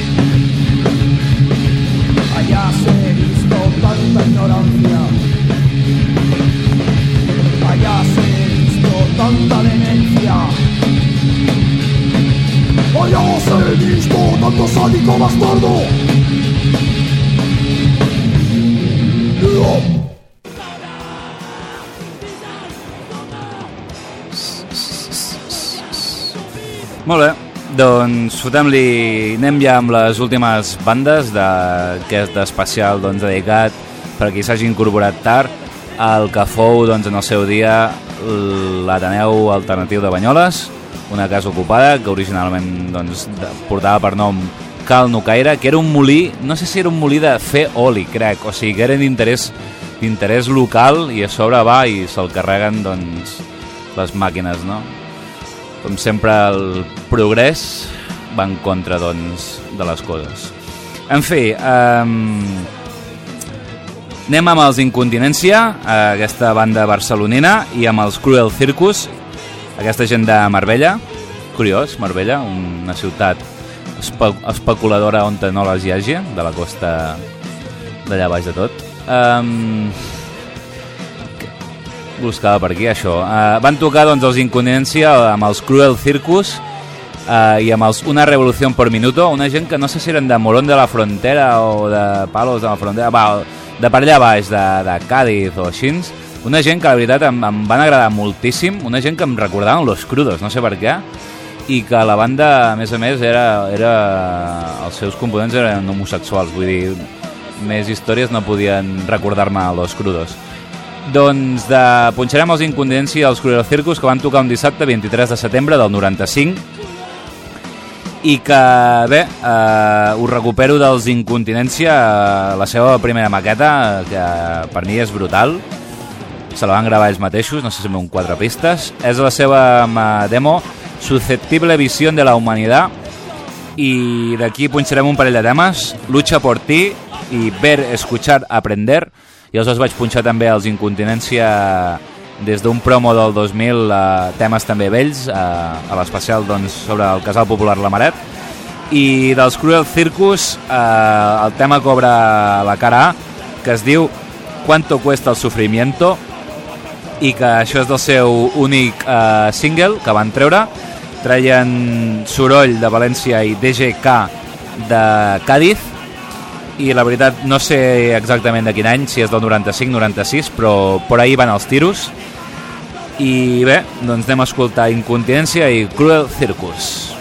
Allá se he visto tanta ignorancia. Allá se he visto tanta demencia. Allá se he visto tanto sádico bastardo. Molt bé, doncs fotem-li, anem ja amb les últimes bandes d'aquest especial doncs, dedicat per a qui s'hagi incorporat tard al que fou doncs, en el seu dia l'Ateneu Alternatiu de Banyoles, una casa ocupada que originalment doncs, portava per nom Cal Nucaire, que era un molí, no sé si era un molí de fer oli, crec, o sigui que era d'interès local i a sobre va i se'l carreguen doncs, les màquines, no? Com sempre el progrés va en contra doncs, de les coses. En fi, anem amb els Incontinència, aquesta banda barcelonina, i amb els Cruel Circus, aquesta gent de Marbella. Curiós, Marbella, una ciutat especuladora on no les hi hagi, de la costa d'allà baix de tot. Buscava per aquí, això. Van tocar doncs, els Incontinència amb els Cruel Circus i amb els Una Revolución por Minuto, una gent que no sé si eren de Morón de la Frontera o de Palos de la Frontera, de per allà baix, de Cádiz o així. Una gent que la veritat em van agradar moltíssim, una gent que em recordaven Los Crudos, no sé per què, i que la banda, a més, els seus components eren homosexuals, vull dir, més històries no podien recordar-me Los Crudos. Doncs punxarem els Incontinència i els Cruel Circus, que van tocar un dissabte 23 de setembre del 95, i que, bé, us recupero dels Incontinència la seva primera maqueta, que per mi és brutal. Se la van gravar ells mateixos, no sé si amb un 4 pistes. És la seva demo Susceptible Visión de la Humanidad, i d'aquí punxarem un parell de temes, Lucha por ti i Ver, Escuchar, Aprender. I els vaig punxar també als Incontinència des d'un promo del 2000, temes també vells, a l'especial doncs, sobre el Casal Popular La Maret. I dels Cruel Circus, el tema que obre la cara A, que es diu Cuánto cuesta el sufrimiento, i que això és del seu únic single que van treure. Treien Soroll de València i DGK de Cádiz, i la veritat no sé exactament de quin any, si és del 95-96, però per ahí van els tiros. I bé, doncs anem a escoltar Incontinència i Cruel Circus.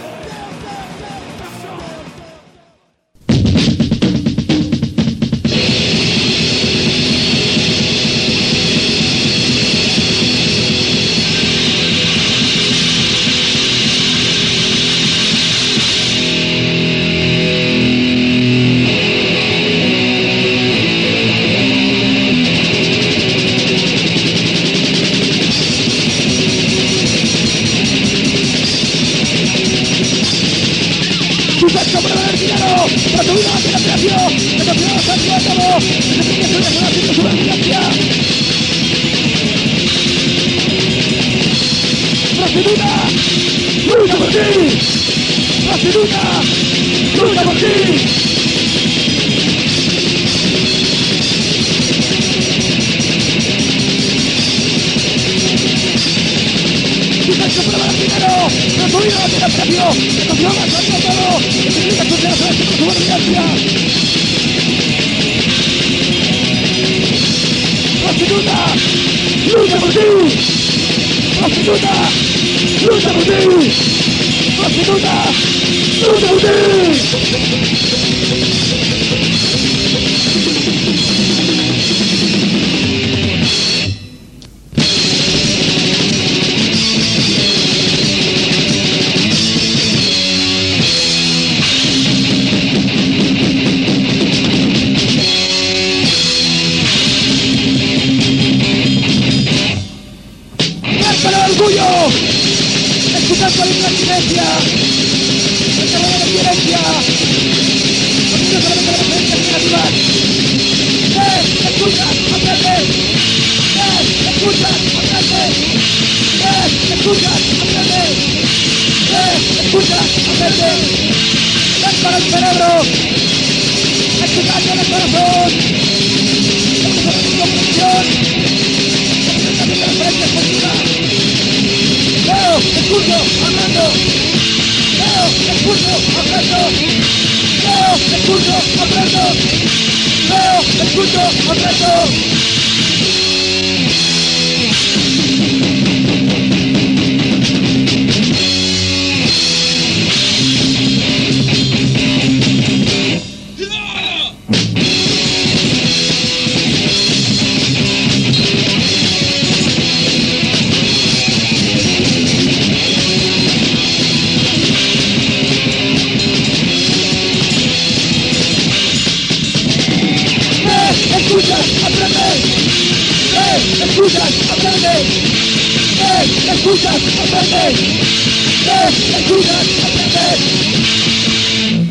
¿Cuál es la silencia? El terror de la violencia. Contigo solamente la presencia natural. Escucha, aprende. Escucha, aprende. Escucha, aprende. Escucha, aprende. Ven para el cerebro. Escuchando en el corazón. Escucha la comprensión. Escucha la frente postura. Veo, escucho, hablando. Veo, escucho, hablando. Veo, escucho, hablando. Veo, escucho, hablando. Escuchas, aprende. Escuchas, aprende. Escuchas, aprende. Escuchas, aprende.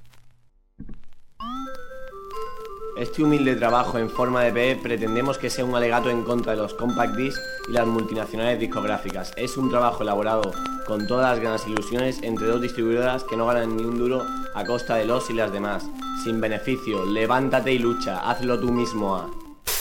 Este humilde trabajo en forma de EP pretendemos que sea un alegato en contra de los compact discs y las multinacionales discográficas. Es un trabajo elaborado con todas las ganas e ilusiones entre dos distribuidoras que no ganan ni un duro a costa de los y las demás. Sin beneficio, levántate y lucha, hazlo tú mismo.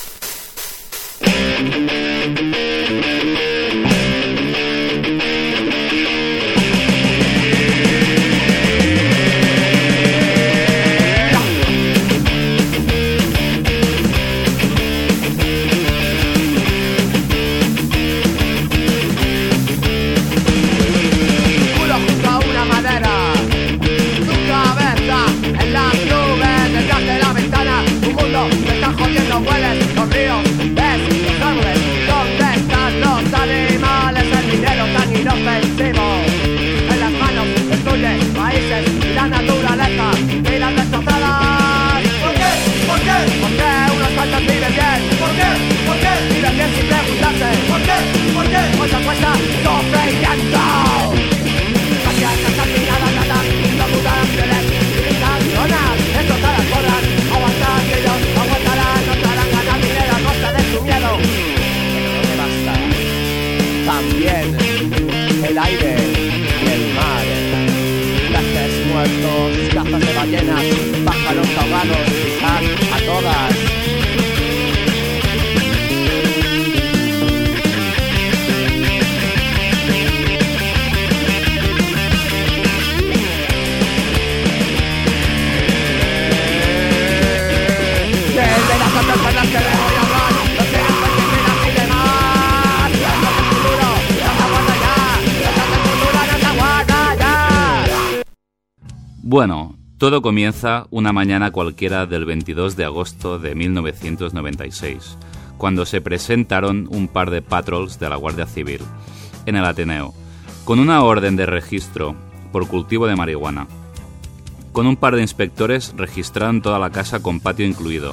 Bueno, todo comienza una mañana cualquiera del 22 de agosto de 1996, cuando se presentaron un par de patrols de la Guardia Civil en el Ateneo, con una orden de registro por cultivo de marihuana. Con un par de inspectores registraron toda la casa con patio incluido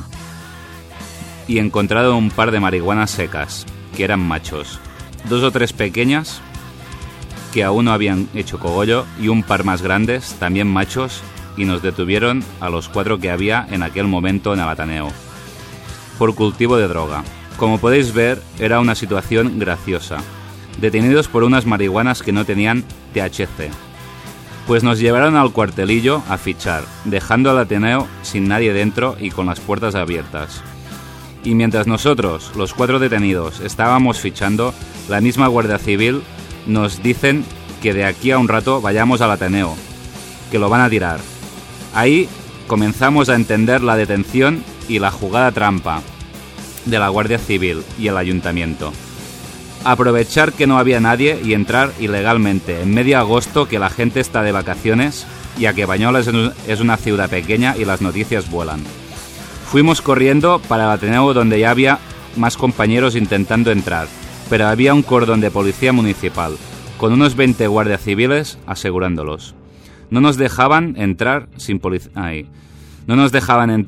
y encontraron un par de marihuanas secas, que eran machos, 2 o 3 pequeñas que aún no habían hecho cogollo y un par más grandes, también machos, y nos detuvieron a los 4 que había en aquel momento en el Ateneo, por cultivo de droga. Como podéis ver, era una situación graciosa, detenidos por unas marihuanas que no tenían THC. Pues nos llevaron al cuartelillo a fichar, dejando al Ateneo sin nadie dentro y con las puertas abiertas. Y mientras nosotros, los 4 detenidos, estábamos fichando, la misma Guardia Civil nos dicen que de aquí a un rato vayamos al Ateneo, que lo van a tirar. Ahí comenzamos a entender la detención y la jugada trampa de la Guardia Civil y el Ayuntamiento. Aprovechar que no había nadie y entrar ilegalmente en medio agosto, que la gente está de vacaciones, ya que Bañolas es una ciudad pequeña y las noticias vuelan. Fuimos corriendo para el Ateneo, donde ya había más compañeros intentando entrar, pero había un cordón de policía municipal, con unos 20 guardias civiles asegurándolos. No nos dejaban entrar sin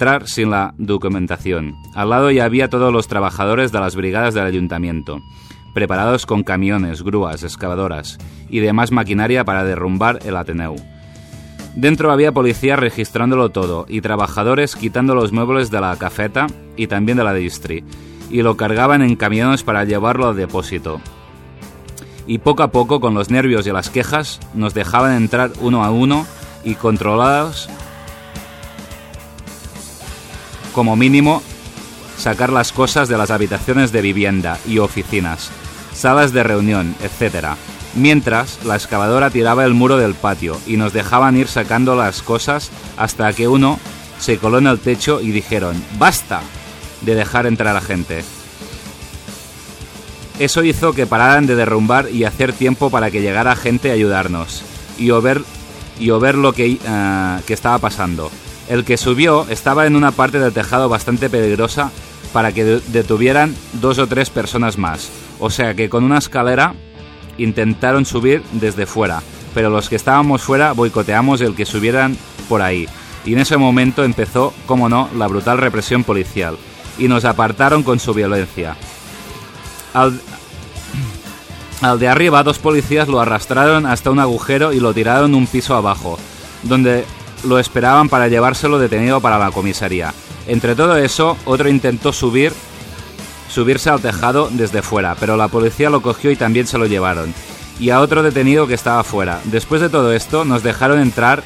la documentación. Al lado ya había todos los trabajadores de las brigadas del ayuntamiento, preparados con camiones, grúas, excavadoras y demás maquinaria para derrumbar el Ateneu. Dentro había policías registrándolo todo y trabajadores quitando los muebles de la cafeta y también de la distri, y lo cargaban en camiones para llevarlo al depósito. Y poco a poco, con los nervios y las quejas, nos dejaban entrar uno a uno y controlados, como mínimo, sacar las cosas de las habitaciones de vivienda y oficinas, salas de reunión, etc., mientras la excavadora tiraba el muro del patio y nos dejaban ir sacando las cosas hasta que uno se coló en el techo y dijeron «¡Basta!» de dejar entrar a gente. Eso hizo que pararan de derrumbar y hacer tiempo para que llegara gente a ayudarnos y o ver lo que estaba pasando. El que subió estaba en una parte del tejado bastante peligrosa para que detuvieran 2 o 3 personas más. O sea que con una escalera intentaron subir desde fuera, pero los que estábamos fuera boicoteamos el que subieran por ahí. Y en ese momento empezó, como no, la brutal represión policial, y nos apartaron con su violencia. Al de arriba, 2 policías lo arrastraron hasta un agujero y lo tiraron un piso abajo, donde lo esperaban para llevárselo detenido para la comisaría. Entre todo eso, otro intentó subirse al tejado desde fuera, pero la policía lo cogió y también se lo llevaron. Y a otro detenido que estaba fuera. Después de todo esto, no dejaron entrar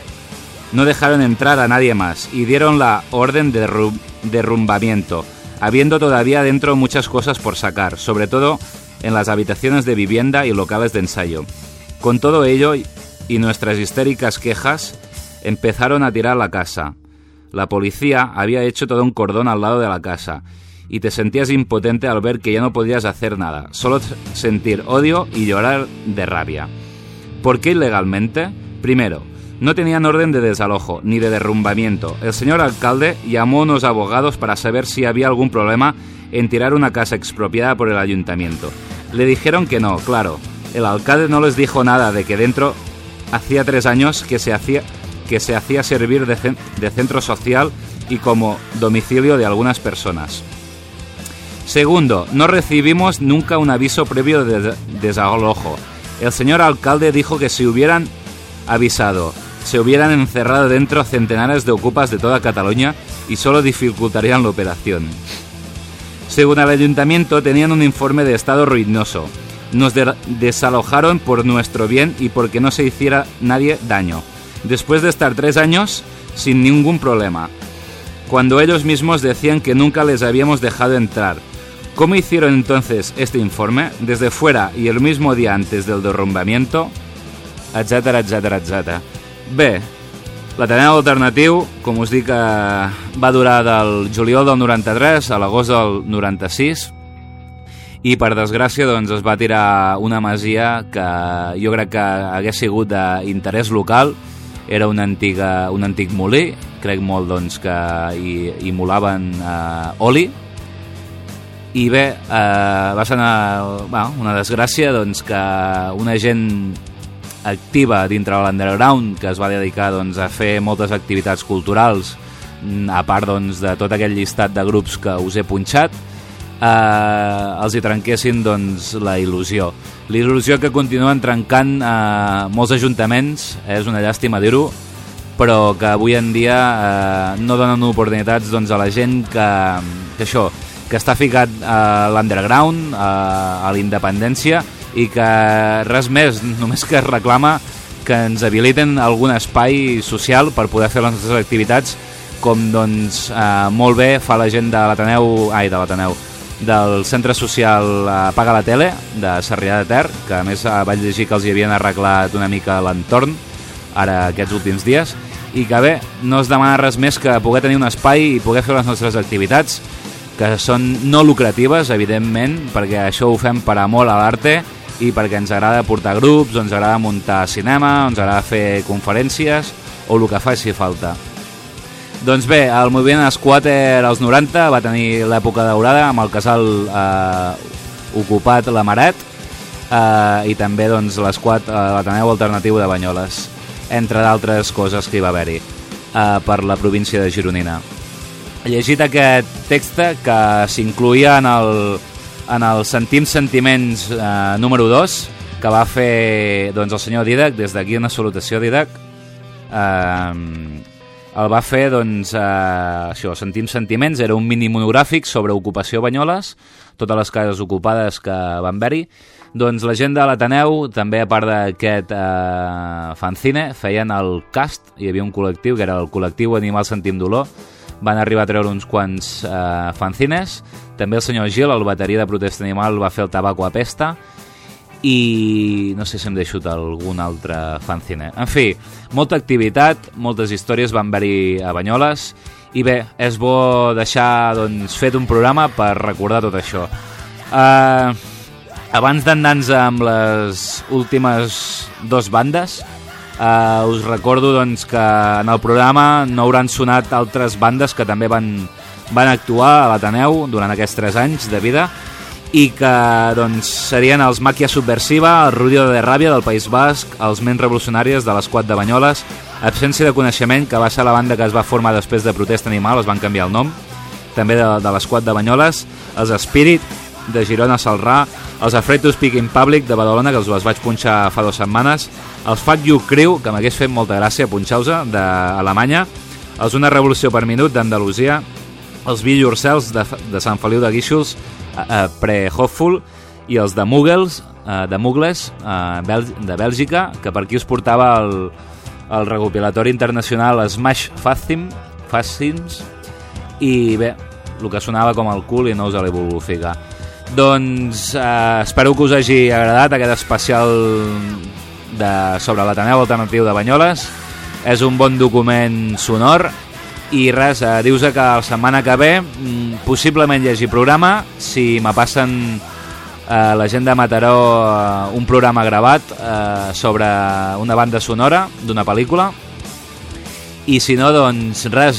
a nadie más y dieron la orden de derrumbamiento, habiendo todavía dentro muchas cosas por sacar, sobre todo en las habitaciones de vivienda y locales de ensayo. Con todo ello y nuestras histéricas quejas, empezaron a tirar la casa. La policía había hecho todo un cordón al lado de la casa y te sentías impotente al ver que ya no podías hacer nada, solo sentir odio y llorar de rabia. ¿Por qué ilegalmente? Primero, no tenían orden de desalojo ni de derrumbamiento. El señor alcalde llamó a unos abogados para saber si había algún problema en tirar una casa expropiada por el ayuntamiento. Le dijeron que no, claro. El alcalde no les dijo nada de que dentro hacía 3 años que se hacía servir de centro social y como domicilio de algunas personas. Segundo, no recibimos nunca un aviso previo de desalojo. El señor alcalde dijo que si hubieran avisado, se hubieran encerrado dentro centenares de ocupas de toda Cataluña y solo dificultarían la operación. Según el ayuntamiento, tenían un informe de estado ruinoso. Nos desalojaron por nuestro bien y porque no se hiciera nadie daño, después de estar 3 años sin ningún problema, cuando ellos mismos decían que nunca les habíamos dejado entrar. ¿Cómo hicieron entonces este informe? Desde fuera y el mismo día antes del derrumbamiento, etcètera, etcètera, etcètera. Bé, l'Ateneu Alternatiu, com us dic, va durar del juliol del 93 a l'agost del 96 i per desgràcia doncs, es va tirar una masia que jo crec que hagués sigut d'interès local. Era un antic molí, crec molt doncs, que hi molaven oli. I bé, va ser una desgràcia doncs, que una gent activa dintre de l'underground que es va dedicar doncs, a fer moltes activitats culturals, a part doncs, de tot aquell llistat de grups que us he punxat, els hi trenquessin doncs, la il·lusió. La il·lusió que continuen trencant molts ajuntaments, és una llàstima dir-ho, però que avui en dia no donen oportunitats doncs, a la gent que està ficat a l'underground, a la independència, i que res més, només que es reclama que ens habiliten algun espai social per poder fer les nostres activitats, com doncs molt bé fa la gent de l'Ateneu, del centre social Apaga la Tele, de Sarrià de Ter, que a més vaig llegir que els hi havien arreglat una mica l'entorn ara aquests últims dies, i que bé, no es demana res més que poder tenir un espai i poder fer les nostres activitats, que són no lucratives, evidentment, perquè això ho fem per amor a l'arte i perquè ens agrada portar grups, ens agrada muntar cinema, ens agrada fer conferències o el que faci falta. Doncs bé, el moviment squatter als 90 va tenir l'època daurada amb el casal ocupat La Maret i també doncs, l'esquat l'Ateneu Alternatiu de Banyoles, entre d'altres coses que hi va haver-hi per la província de Gironina. He llegit aquest text que s'incluïa en en el Sentim Sentiments número 2, que va fer doncs, el senyor Didac. Des d'aquí una salutació, Didac. El va fer, doncs, això, Sentim Sentiments, era un mini monogràfic sobre ocupació a Banyoles, totes les cases ocupades que van haver-hi. Doncs la gent de l'Ateneu, també a part d'aquest fanzine, feien el cast. Hi havia un col·lectiu, que era el col·lectiu Animal Sentim Dolor. Van arribar a treure uns quants fanzines. També el senyor Gil, el bateria de Protesta Animal, va fer el Tabaco Apesta. I no sé si em deixo algun altre fanzine. En fi, molta activitat, moltes històries van haver-hi a Banyoles. I bé, és bo deixar doncs, fet un programa per recordar tot això. Abans d'anar-nos amb les últimes dues bandes, us recordo doncs, que en el programa no hauran sonat altres bandes que també van actuar a l'Ateneu durant aquests 3 anys de vida i que doncs, serien els Màquia Subversiva, el Ruido de Ràbia del País Basc, els Ments Revolucionàries de l'Esquad de Banyoles, Absència de Coneixement, que va ser la banda que es va formar després de Protesta Animal, es van canviar el nom, també de l'Esquad de Banyoles, els Spirit, de Girona Salrà, els Afraid to Speak in Public de Badalona, que els vaig punxar fa 2 setmanes, els Fat You Crew, que m'hagués fet molta gràcia punxar-los, d'Alemanya, els Una Revolució per Minut d'Andalusia, els Be Yourselves de Sant Feliu de Guíxols, Pre-Hopeful, i els de Muggles, de Bèlgica, que per aquí us portava el recopilatori internacional Smash Fascins, i bé, el que sonava com el cul i no us l'he volgut ficar. Doncs espero que us hagi agradat aquest especial sobre l'Ateneu Alternatiu de Banyoles. És un bon document sonor. I res, dius que la setmana que ve possiblement hi hagi programa. Si me passen la gent de Mataró un programa gravat sobre una banda sonora d'una pel·lícula. I si no, doncs res,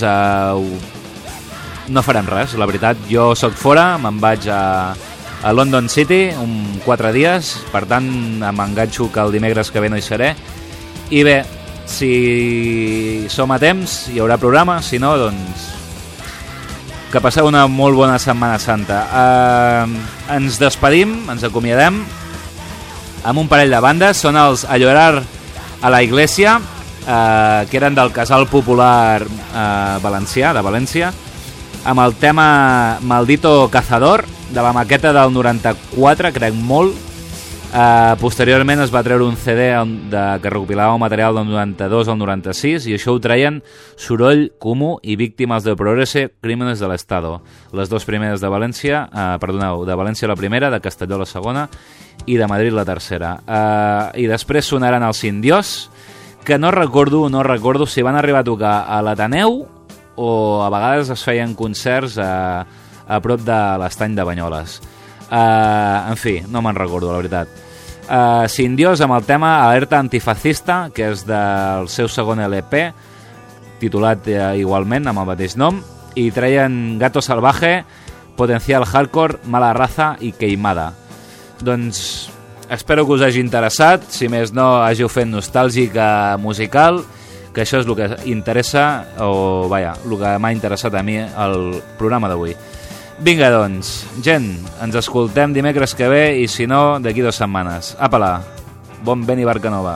no farem res, la veritat. Jo sóc fora, me'n vaig a London City 4 dies, per tant m'enganxo que el dimecres que ve no hi seré. I bé, si som a temps hi haurà programa, si no, doncs que passeu una molt bona Setmana Santa. Ens despedim, ens acomiadem amb un parell de bandes. Són els A Llorar a la Iglesia, que eren del Casal Popular valencià, de València, amb el tema Maldito Cazador, de la maqueta del 94, crec molt. Posteriorment es va treure un CD que recopilava el material del 92 al 96, i això ho treien Soroll, Comú i Víctimes del Progreso, Crímenes de l'Estado. Les dues primeres de València, de València la primera, de Castelló la segona i de Madrid la tercera. I després sonaran els Indios, que no recordo si van arribar a tocar a l'Ateneu o a vegades es feien concerts a prop de l'estany de Banyoles. En fi, no me'n recordo, la veritat. Sindios amb el tema Alerta Antifascista, que és del seu segon LP, titulat igualment amb el mateix nom, i treien Gato Salvaje, Potencial Hardcore, Mala Raza i Queimada. Doncs espero que us hagi interessat, si més no hàgiu fet nostàlgica musical, que això és el que interessa, o vaja, el que m'ha interessat a mi el programa d'avui. Vinga, doncs, gent, ens escoltem dimecres que ve i si no, d'aquí 2 setmanes. Apa-la, bon vent i barca nova.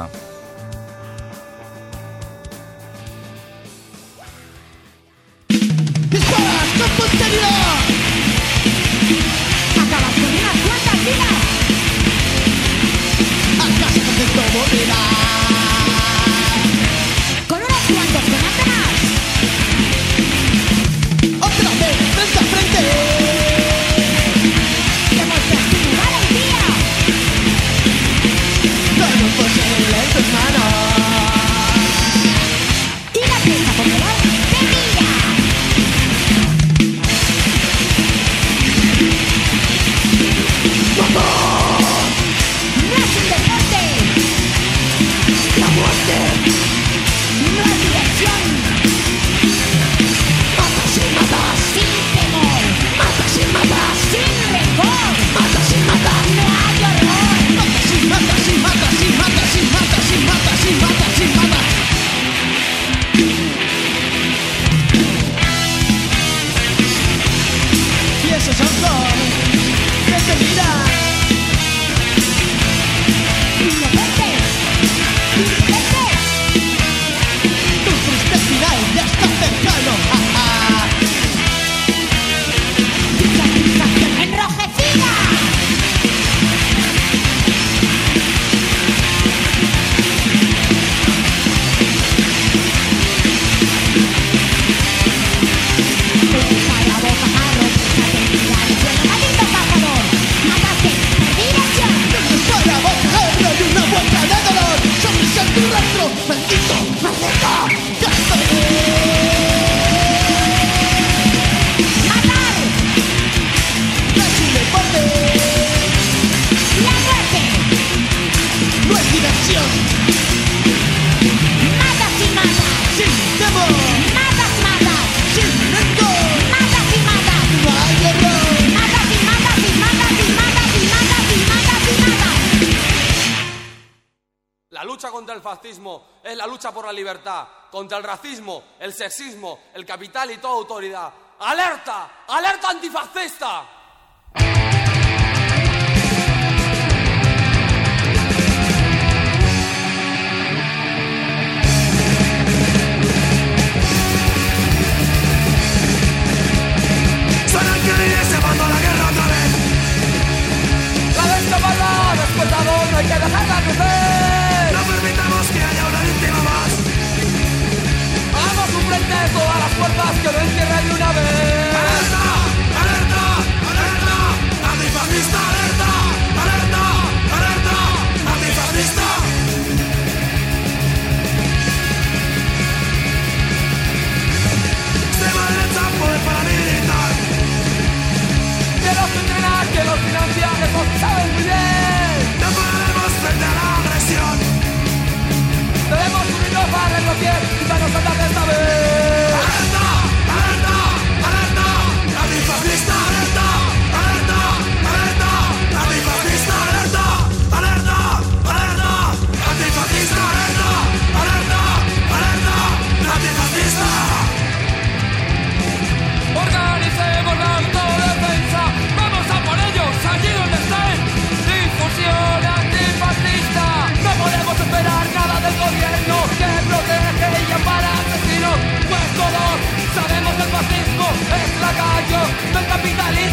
¡Disparas con posteridad! ¡Acabas con unas cuantas vidas! ¡Acaso contento morirás! ¡Con unos cuantos que no más! ¡Otra vez, frente a frente! ¡Demuestras tu valentía! ¡No nos posible! poquito más cerca, ya estoy. Matar no es un deporte. La muerte no es diversión. Matas y matas sin temor. Matas, matas sin rencor. Matas y matas, no hay error. Matas y matas y matas y matas y matas y matas y matas. La lucha contra el fascismo es la lucha por la libertad, contra el racismo, el sexismo, el capital y toda autoridad. ¡Alerta! ¡Alerta antifascista! Suena el violín y se mandó la guerra otra vez. La descapada despertador, no hay que dejarla crecer. No permitamos que haya una víctima más. Hagamos un frente de todas las fuerzas que lo encierren de una vez. ¡Alerta! ¡Alerta! ¡Alerta! ¡Antifascista! ¡Alerta! ¡Alerta! ¡Alerta! ¡Antifascista! Extrema derecha, poder paramilitar. Que los entrenan, que los financian, eso saben muy bien. No podemos frente a la agresión. Debemos unirnos para retroceder y para no saltar de esta vez. ¡Alerta! ¡Alerta! ¡Alerta! ¡Antifascista! ¡Alerta! ¡Alerta! ¡Alerta! ¡Antifascista! ¡Alerta! ¡Alerta! ¡Alerta! ¡Antifascista! ¡Alerta! ¡Alerta! ¡Alerta! ¡Antifascista! Organicemos la autodefensa. Vamos a por ellos, allí donde estén. Difusión antifascista. No podemos esperar nada del gobierno que protege y ampara asesinos. Pues todos sabemos que el fascismo es lacayo del capitalismo.